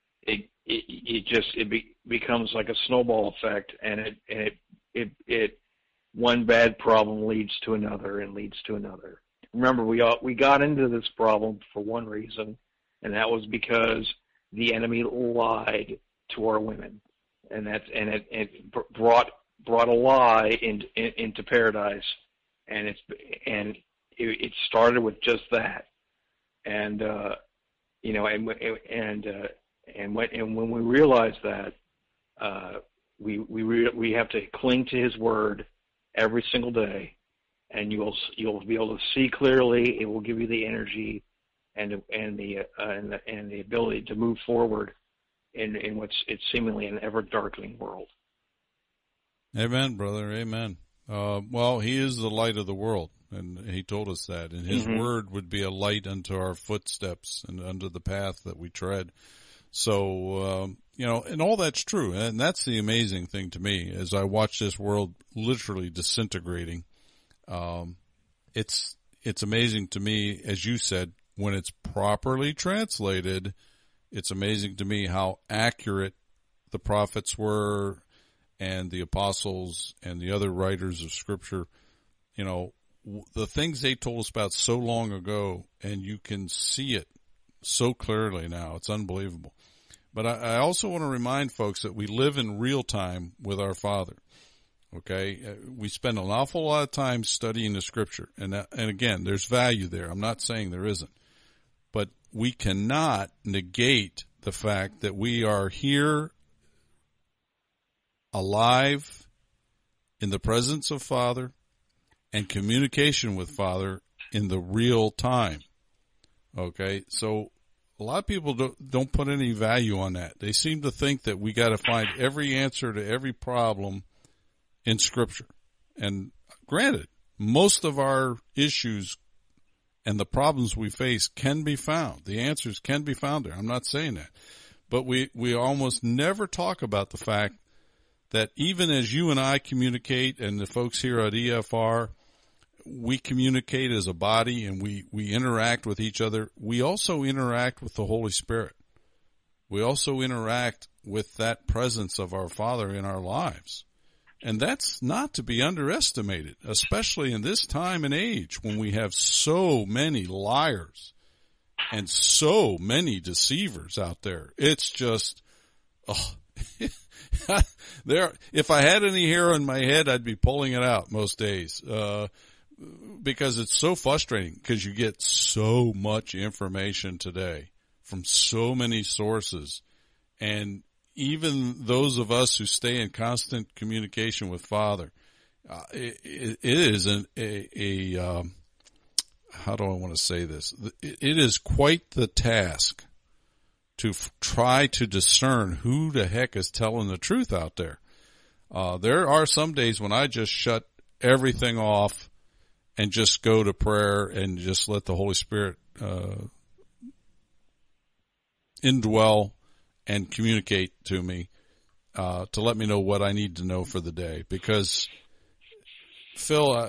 it becomes like a snowball effect, and it one bad problem leads to another and leads to another. Remember, we got into this problem for one reason, and that was because the enemy lied to our women, and it brought a lie into paradise, and it started with just that, and when we realize that, we have to cling to His word every single day, and you'll be able to see clearly. It will give you the energy and the ability to move forward in what's seemingly an ever darkening world. Amen, brother. Amen. Well, He is the light of the world, and He told us that, and His word would be a light unto our footsteps and unto the path that we tread. So, and all that's true. And that's the amazing thing to me as I watch this world literally disintegrating. It's amazing to me, as you said, when it's properly translated, it's amazing to me how accurate the prophets were and the apostles and the other writers of Scripture. The things they told us about so long ago, and you can see it so clearly now. It's unbelievable. But I also want to remind folks that we live in real time with our Father. Okay? We spend an awful lot of time studying the Scripture. And again, there's value there. I'm not saying there isn't. But we cannot negate the fact that we are here alive in the presence of Father and communication with Father in the real time. Okay? So a lot of people don't put any value on that. They seem to think that we got to find every answer to every problem in Scripture. And granted, most of our issues and the problems we face can be found. The answers can be found there. I'm not saying that. But we almost never talk about the fact that even as you and I communicate, and the folks here at EFR, we communicate as a body and we interact with each other. We also interact with the Holy Spirit. We also interact with that presence of our Father in our lives. And that's not to be underestimated, especially in this time and age when we have so many liars and so many deceivers out there. It's just, if I had any hair on my head, I'd be pulling it out most days. because it's so frustrating because you get so much information today from so many sources. And even those of us who stay in constant communication with Father, it is how do I want to say this? It is quite the task to try to discern who the heck is telling the truth out there. There are some days when I just shut everything off and just go to prayer and just let the Holy Spirit indwell and communicate to me to let me know what I need to know for the day. Because, Phil,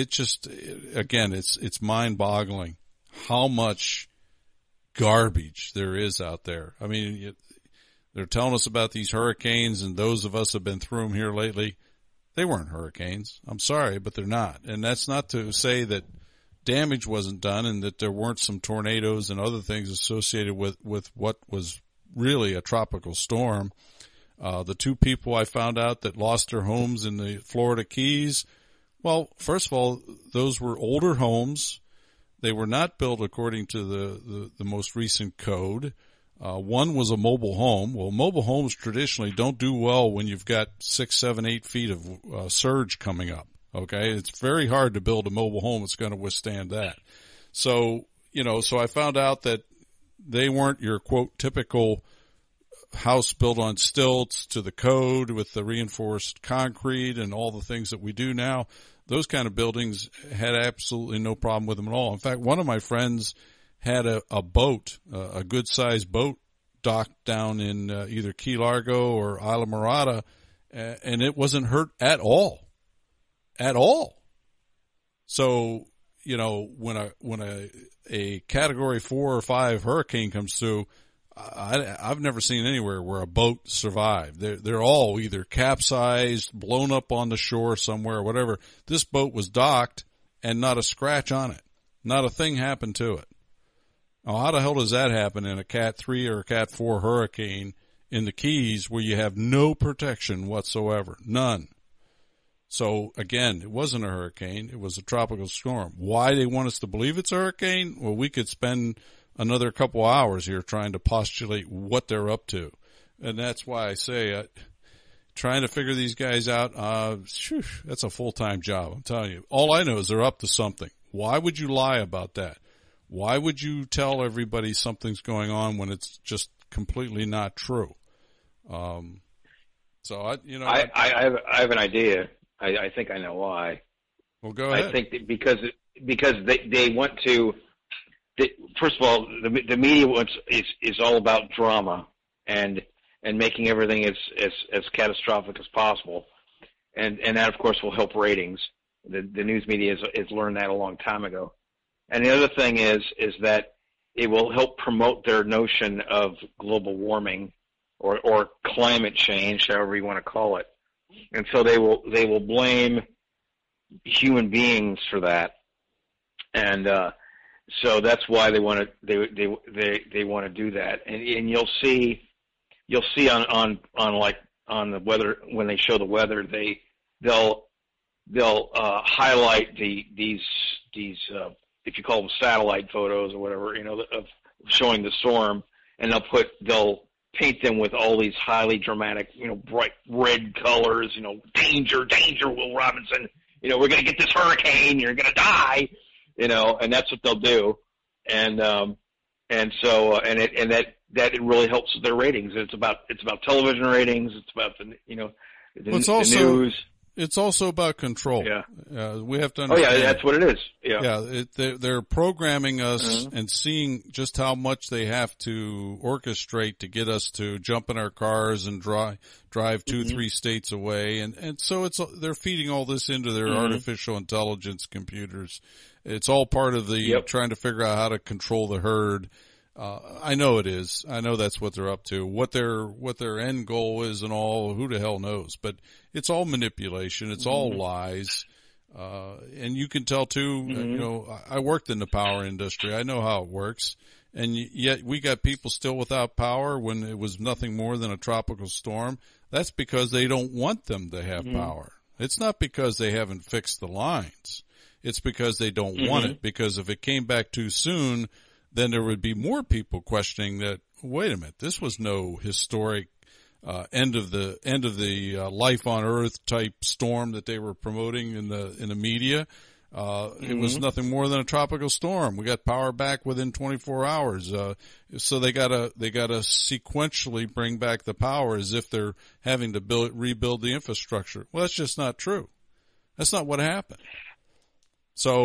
it's mind-boggling how much garbage there is out there. I mean, they're telling us about these hurricanes, and those of us who have been through them here lately, they weren't hurricanes. I'm sorry, but they're not. And that's not to say that damage wasn't done and that there weren't some tornadoes and other things associated with what was really a tropical storm. The two people I found out that lost their homes in the Florida Keys, well, first of all, those were older homes. They were not built according to the most recent code. One was a mobile home. Well, mobile homes traditionally don't do well when you've got 6, 7, 8 feet of surge coming up. Okay. It's very hard to build a mobile home that's going to withstand that. So, so I found out that they weren't your quote typical house built on stilts to the code with the reinforced concrete and all the things that we do now. Those kind of buildings had absolutely no problem with them at all. In fact, one of my friends had a boat, a good-sized boat docked down in either Key Largo or Isla Morada, and it wasn't hurt at all. At all. So, when a Category 4 or 5 hurricane comes through, I've never seen anywhere where a boat survived. They're all either capsized, blown up on the shore somewhere, or whatever. This boat was docked and not a scratch on it. Not a thing happened to it. Now, how the hell does that happen in a Cat 3 or a Cat 4 hurricane in the Keys where you have no protection whatsoever? None. So, again, it wasn't a hurricane. It was a tropical storm. Why they want us to believe it's a hurricane? Well, we could spend another couple hours here trying to postulate what they're up to. And that's why I say trying to figure these guys out, that's a full-time job, I'm telling you. All I know is they're up to something. Why would you lie about that? Why would you tell everybody something's going on when it's just completely not true? I have an idea. I think I know why. Well, go ahead. I think that because they want to. First of all, the media is all about drama and making everything as catastrophic as possible, and that of course will help ratings. The news media has learned that a long time ago. And the other thing is that it will help promote their notion of global warming or climate change, however you want to call it. And so they will blame human beings for that. And so that's why they want to do that. And you'll see on the weather, when they show the weather, they'll highlight these if you call them satellite photos or whatever, of showing the storm, and they'll paint them with all these highly dramatic, bright red colors, danger, Will Robinson, we're going to get this hurricane, you're going to die, and that's what they'll do. And so it really helps with their ratings. It's about television ratings. It's about the news. It's also about control. Yeah. We have to understand. Oh, yeah, that's what it is. Yeah. Yeah, they're programming us and seeing just how much they have to orchestrate to get us to jump in our cars and drive 2-3 states away. And so they're feeding all this into their artificial intelligence computers. It's all part of the trying to figure out how to control the herd. I know it is. I know that's what they're up to. What their end goal is and all, who the hell knows? But it's all manipulation. It's all lies. And you can tell too, I worked in the power industry. I know how it works. And yet we got people still without power when it was nothing more than a tropical storm. That's because they don't want them to have power. It's not because they haven't fixed the lines. It's because they don't want it. Because if it came back too soon, then there would be more people questioning that, wait a minute, this was no historic end of the life on Earth type storm that they were promoting in the media. It was nothing more than a tropical storm. We got power back within 24 hours. So they gotta sequentially bring back the power as if they're having to rebuild the infrastructure. Well, that's just not true. That's not what happened. So,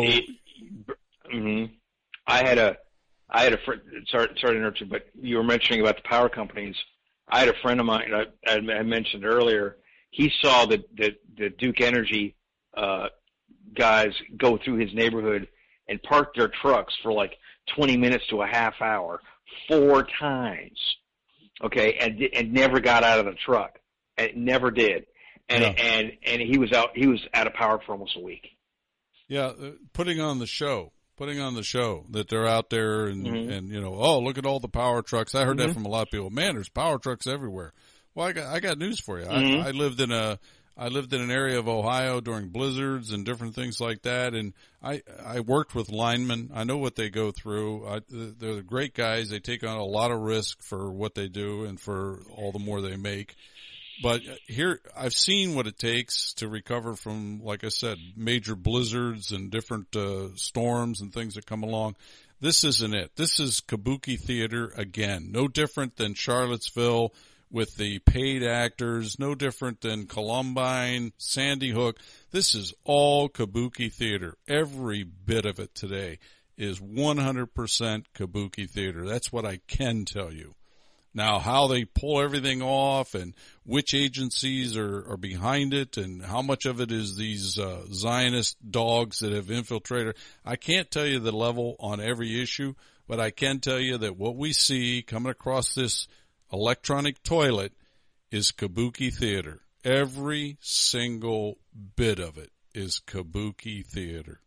I had a friend, sorry to interrupt you, but you were mentioning about the power companies. I had a friend of mine I mentioned earlier. He saw the Duke Energy, guys go through his neighborhood and park their trucks for like 20 minutes to a half hour 4 times. Okay. And never got out of the truck, and never did. And he was out of power for almost a week. Yeah. Putting on the show that they're out there and oh, look at all the power trucks. I heard that from a lot of people. Man, there's power trucks everywhere. Well, I got news for you. I lived in an area of Ohio during blizzards and different things like that, and I worked with linemen. I know what they go through. They're great guys. They take on a lot of risk for what they do and for all the more they make. But here, I've seen what it takes to recover from, like I said, major blizzards and different storms and things that come along. This isn't it. This is kabuki theater again. No different than Charlottesville with the paid actors, no different than Columbine, Sandy Hook. This is all kabuki theater. Every bit of it today is 100% kabuki theater. That's what I can tell you. Now, how they pull everything off and which agencies are behind it and how much of it is these Zionist dogs that have infiltrated, I can't tell you the level on every issue, but I can tell you that what we see coming across this electronic toilet is kabuki theater. Every single bit of it is kabuki theater.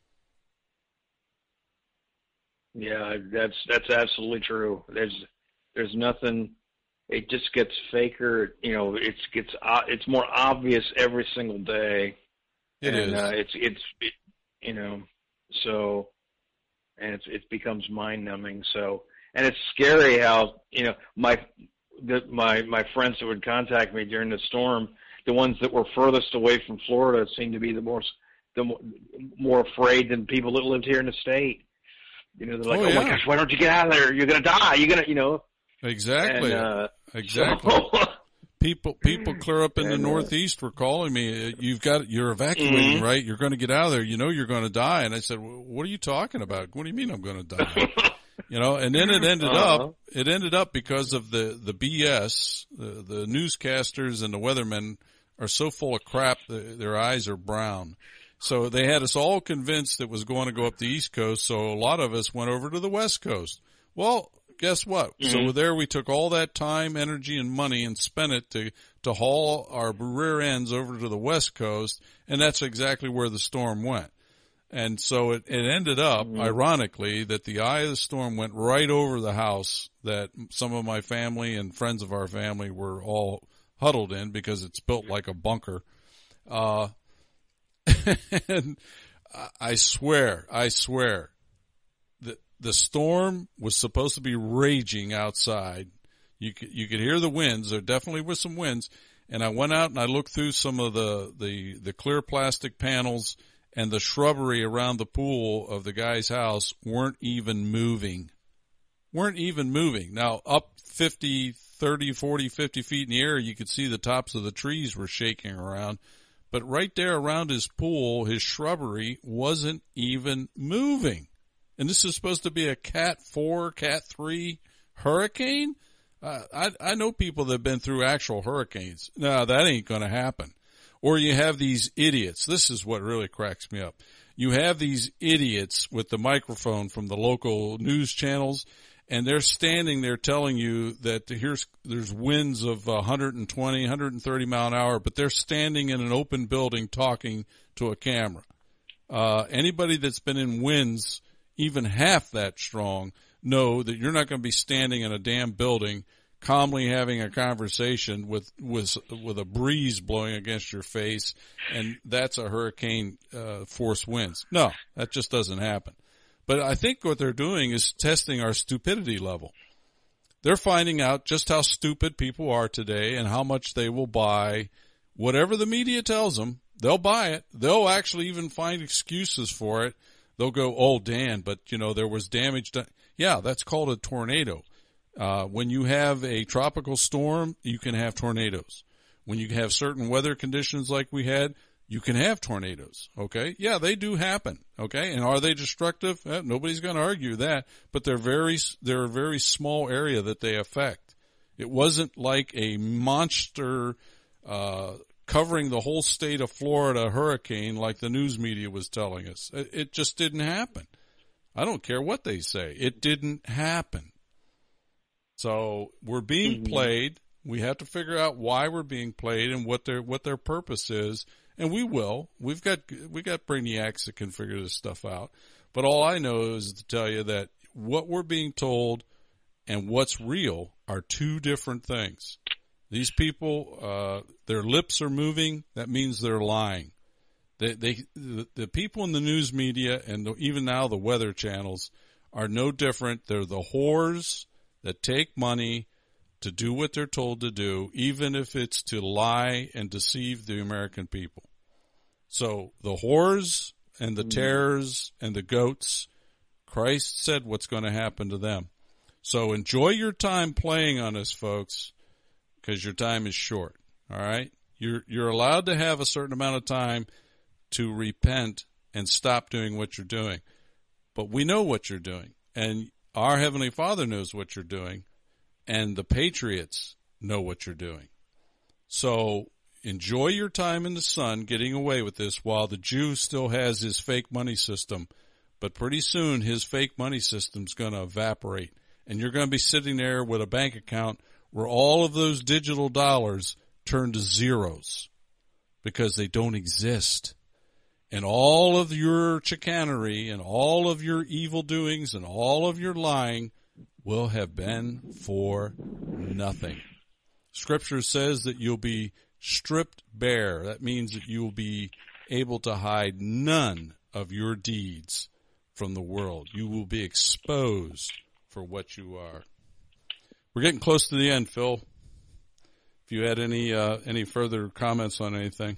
Yeah, that's absolutely true. There's nothing. It just gets faker. It's more obvious every single day. It becomes mind numbing. So, and it's scary how my friends that would contact me during the storm, the ones that were furthest away from Florida, seemed to be the more afraid than people that lived here in the state. They're like, oh my gosh, why don't you get out of there? You're gonna die. Exactly. And, exactly. So People clear up in the Northeast were calling me. You're evacuating, right? You're going to get out of there. You're going to die. And I said, well, what are you talking about? What do you mean I'm going to die? And then it ended up because of the BS. The newscasters and the weathermen are so full of crap that their eyes are brown. So they had us all convinced it was going to go up the East Coast. So a lot of us went over to the West Coast. Well, guess what? So there we took all that time, energy, and money and spent it to haul our rear ends over to the West Coast, and that's exactly where the storm went. And so it ended up, ironically, that the eye of the storm went right over the house that some of my family and friends of our family were all huddled in because it's built like a bunker. And I swear, the storm was supposed to be raging outside. You could hear the winds. There definitely were some winds. And I went out and I looked through some of the clear plastic panels, and the shrubbery around the pool of the guy's house weren't even moving. Now, up 50, 30, 40, 50 feet in the air, you could see the tops of the trees were shaking around. But right there around his pool, his shrubbery wasn't even moving. And this is supposed to be a Cat 4, Cat 3 hurricane? I know people that have been through actual hurricanes. No, that ain't going to happen. Or you have these idiots. This is what really cracks me up. You have these idiots with the microphone from the local news channels, and they're standing there telling you that there's winds of 120, 130 mile an hour, but they're standing in an open building talking to a camera. Anybody that's been in winds even half that strong know that you're not going to be standing in a damn building calmly having a conversation with a breeze blowing against your face, and that's a hurricane force winds. No, that just doesn't happen. But I think what they're doing is testing our stupidity level. They're finding out just how stupid people are today and how much they will buy whatever the media tells them. They'll buy it. They'll actually even find excuses for it. They'll go, "Oh, Dan, but there was damage done." Yeah, that's called a tornado. When you have a tropical storm, you can have tornadoes. When you have certain weather conditions like we had, you can have tornadoes. Okay. Yeah, they do happen. Okay. And are they destructive? Nobody's going to argue that, but they're a very small area that they affect. It wasn't like a monster, covering the whole state of Florida hurricane like the news media was telling us. It just didn't happen. I don't care what they say. It didn't happen. So we're being played. We have to figure out why we're being played and what their purpose is. And we will. We got brainiacs that can figure this stuff out. But all I know is to tell you that what we're being told and what's real are two different things. These people, their lips are moving. That means they're lying. The people in the news media and even now the weather channels are no different. They're the whores that take money to do what they're told to do, even if it's to lie and deceive the American people. So the whores and the terrors and the goats, Christ said what's going to happen to them. So enjoy your time playing on us, folks, because your time is short. All right? You're allowed to have a certain amount of time to repent and stop doing what you're doing. But we know what you're doing, and our Heavenly Father knows what you're doing, and the patriots know what you're doing. So enjoy your time in the sun getting away with this while the Jew still has his fake money system. But pretty soon his fake money system's going to evaporate, and you're going to be sitting there with a bank account where all of those digital dollars turn to zeros because they don't exist. And all of your chicanery and all of your evil doings and all of your lying will have been for nothing. Scripture says that you'll be stripped bare. That means that you'll be able to hide none of your deeds from the world. You will be exposed for what you are. We're getting close to the end, Phil. If you had any further comments on anything.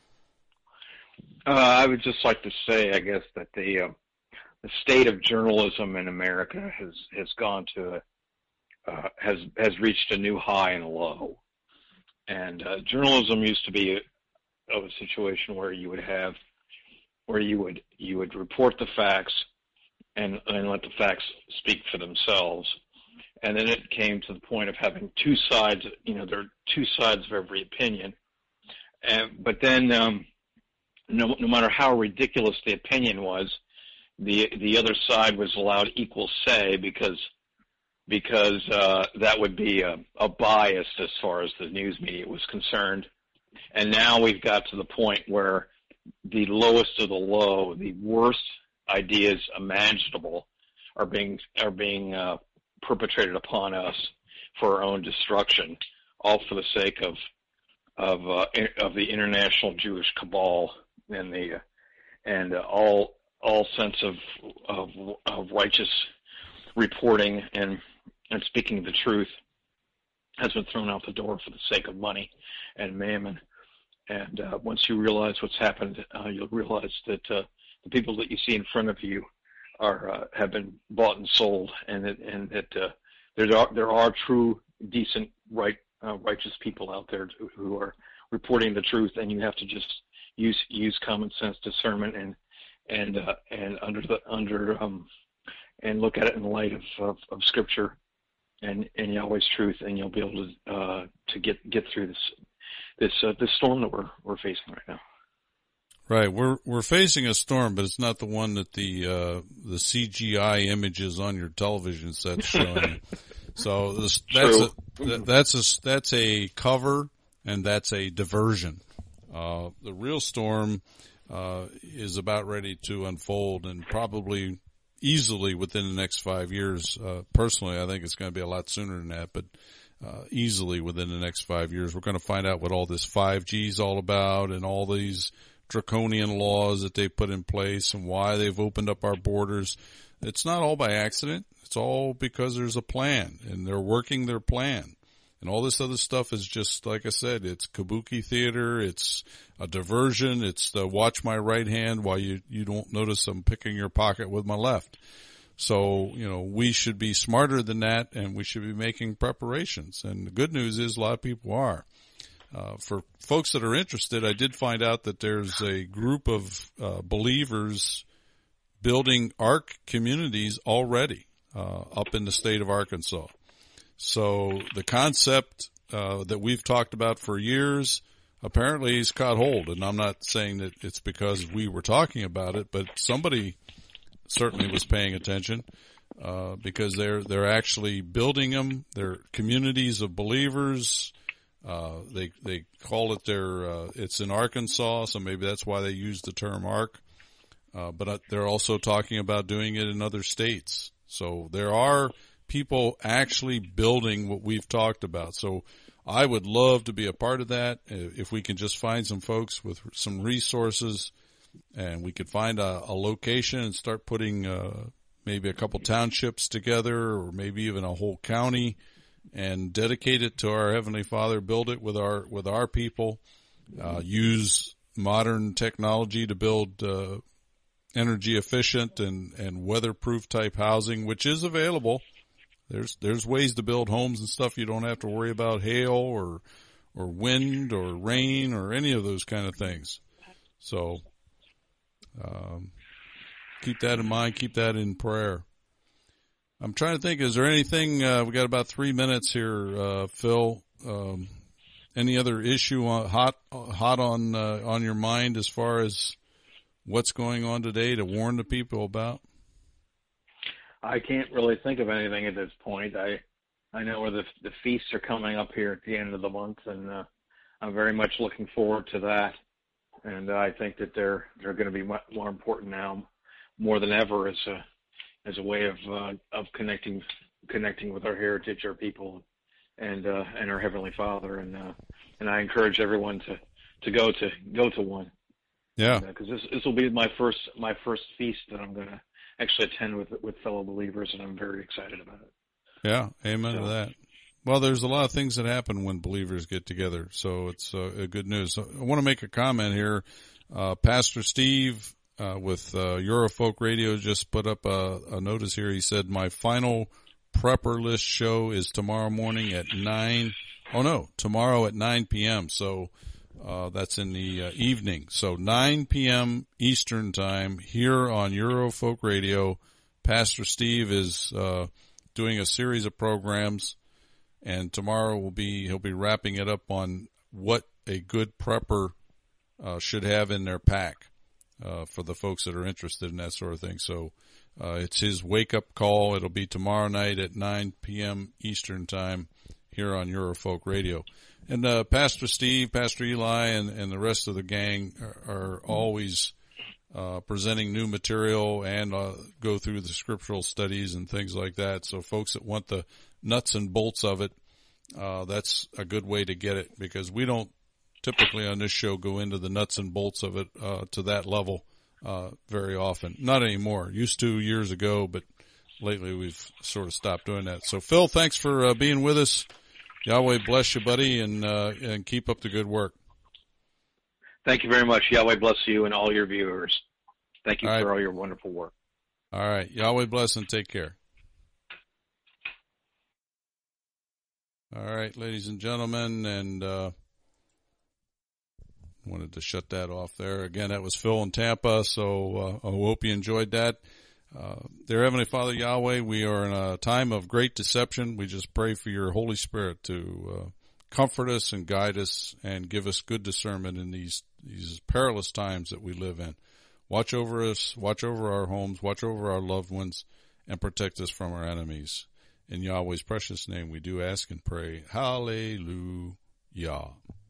I would just like to say, I guess, that the state of journalism in America has gone to has reached a new high and a low. And journalism used to be a situation where you would report the facts and let the facts speak for themselves. And then it came to the point of having two sides. There are two sides of every opinion. But then, no matter how ridiculous the opinion was, the other side was allowed equal say because that would be a bias as far as the news media was concerned. And now we've got to the point where the lowest of the low, the worst ideas imaginable, are being perpetrated upon us for our own destruction, all for the sake of the international Jewish cabal and all sense of righteous reporting and speaking the truth has been thrown out the door for the sake of money and mammon. And once you realize what's happened, you'll realize that the people that you see in front of you have been bought and sold, and that there are true, decent, righteous people out there who are reporting the truth, and you have to just use common sense discernment and look at it in the light of Scripture and Yahweh's truth, and you'll be able to get through this storm that we're facing right now. Right, we're facing a storm, but it's not the one that the CGI images on your television set's showing. So that's a cover, and that's a diversion. The real storm is about ready to unfold, and probably easily within the next 5 years. Personally, I think it's going to be a lot sooner than that, but easily within the next 5 years. We're going to find out what all this 5G is all about and all these draconian laws that they put in place and why they've opened up our borders. It's not all by accident. It's all because there's a plan, and they're working their plan. And all this other stuff is just, like I said, it's kabuki theater. It's a diversion. It's the watch my right hand while you don't notice I'm picking your pocket with my left. So, we should be smarter than that, and we should be making preparations. And the good news is a lot of people are. For folks that are interested, I did find out that there's a group of believers building ARC communities already up in the state of Arkansas. So the concept that we've talked about for years apparently has caught hold. And I'm not saying that it's because we were talking about it, but somebody certainly was paying attention because they're actually building them. They're communities of believers. They call it it's in Arkansas, so maybe that's why they use the term ARC. But they're also talking about doing it in other states. So there are people actually building what we've talked about. So I would love to be a part of that. If we can just find some folks with some resources and we could find a location and start putting, maybe a couple townships together or maybe even a whole county and dedicate it to our Heavenly Father, build it with our people, use modern technology to build, energy efficient and weatherproof type housing, which is available. There's ways to build homes and stuff. You don't have to worry about hail or wind or rain or any of those kind of things. So, keep that in mind. Keep that in prayer. I'm trying to think, is there anything, we got about 3 minutes here, Phil, any other issue hot on your mind as far as what's going on today to warn the people about? I can't really think of anything at this point. I know where the feasts are coming up here at the end of the month, and I'm very much looking forward to that. And I think that they're going to be much more important now, more than ever, as a way of connecting with our heritage, our people, and our Heavenly Father. And I encourage everyone to go to one. Yeah, because this will be my first feast that I'm going to actually attend with fellow believers, and I'm very excited about it. Yeah, amen to that. Well, there's a lot of things that happen when believers get together, so it's a good news. So I want to make a comment here. Pastor Steve with Eurofolk Radio just put up a notice here. He said, my final prepper list show is tomorrow morning at 9. Oh, no, tomorrow at 9 p.m., so that's in the evening. So 9 p.m. Eastern time here on Eurofolk Radio. Pastor Steve is doing a series of programs, and tomorrow he'll be wrapping it up on what a good prepper should have in their pack for the folks that are interested in that sort of thing. So it's his wake-up call. It'll be tomorrow night at 9 p.m. Eastern time here on Eurofolk Radio. And Pastor Steve, Pastor Eli, and the rest of the gang are always presenting new material and go through the scriptural studies and things like that. So folks that want the nuts and bolts of it, that's a good way to get it, because we don't typically on this show go into the nuts and bolts of it to that level very often. Not anymore. Used to years ago, but lately we've sort of stopped doing that. So Phil, thanks for being with us. Yahweh bless you, buddy, and keep up the good work. Thank you very much. Yahweh bless you and all your viewers. Thank you for all your wonderful work. All right. Yahweh bless and take care. All right, ladies and gentlemen, and wanted to shut that off there. Again, that was Phil in Tampa, so I hope you enjoyed that. Dear Heavenly Father Yahweh, we are in a time of great deception. We just pray for your Holy Spirit to comfort us and guide us and give us good discernment in these perilous times that we live in. Watch over us, watch over our homes, watch over our loved ones, and protect us from our enemies. In Yahweh's precious name we do ask and pray. Hallelujah.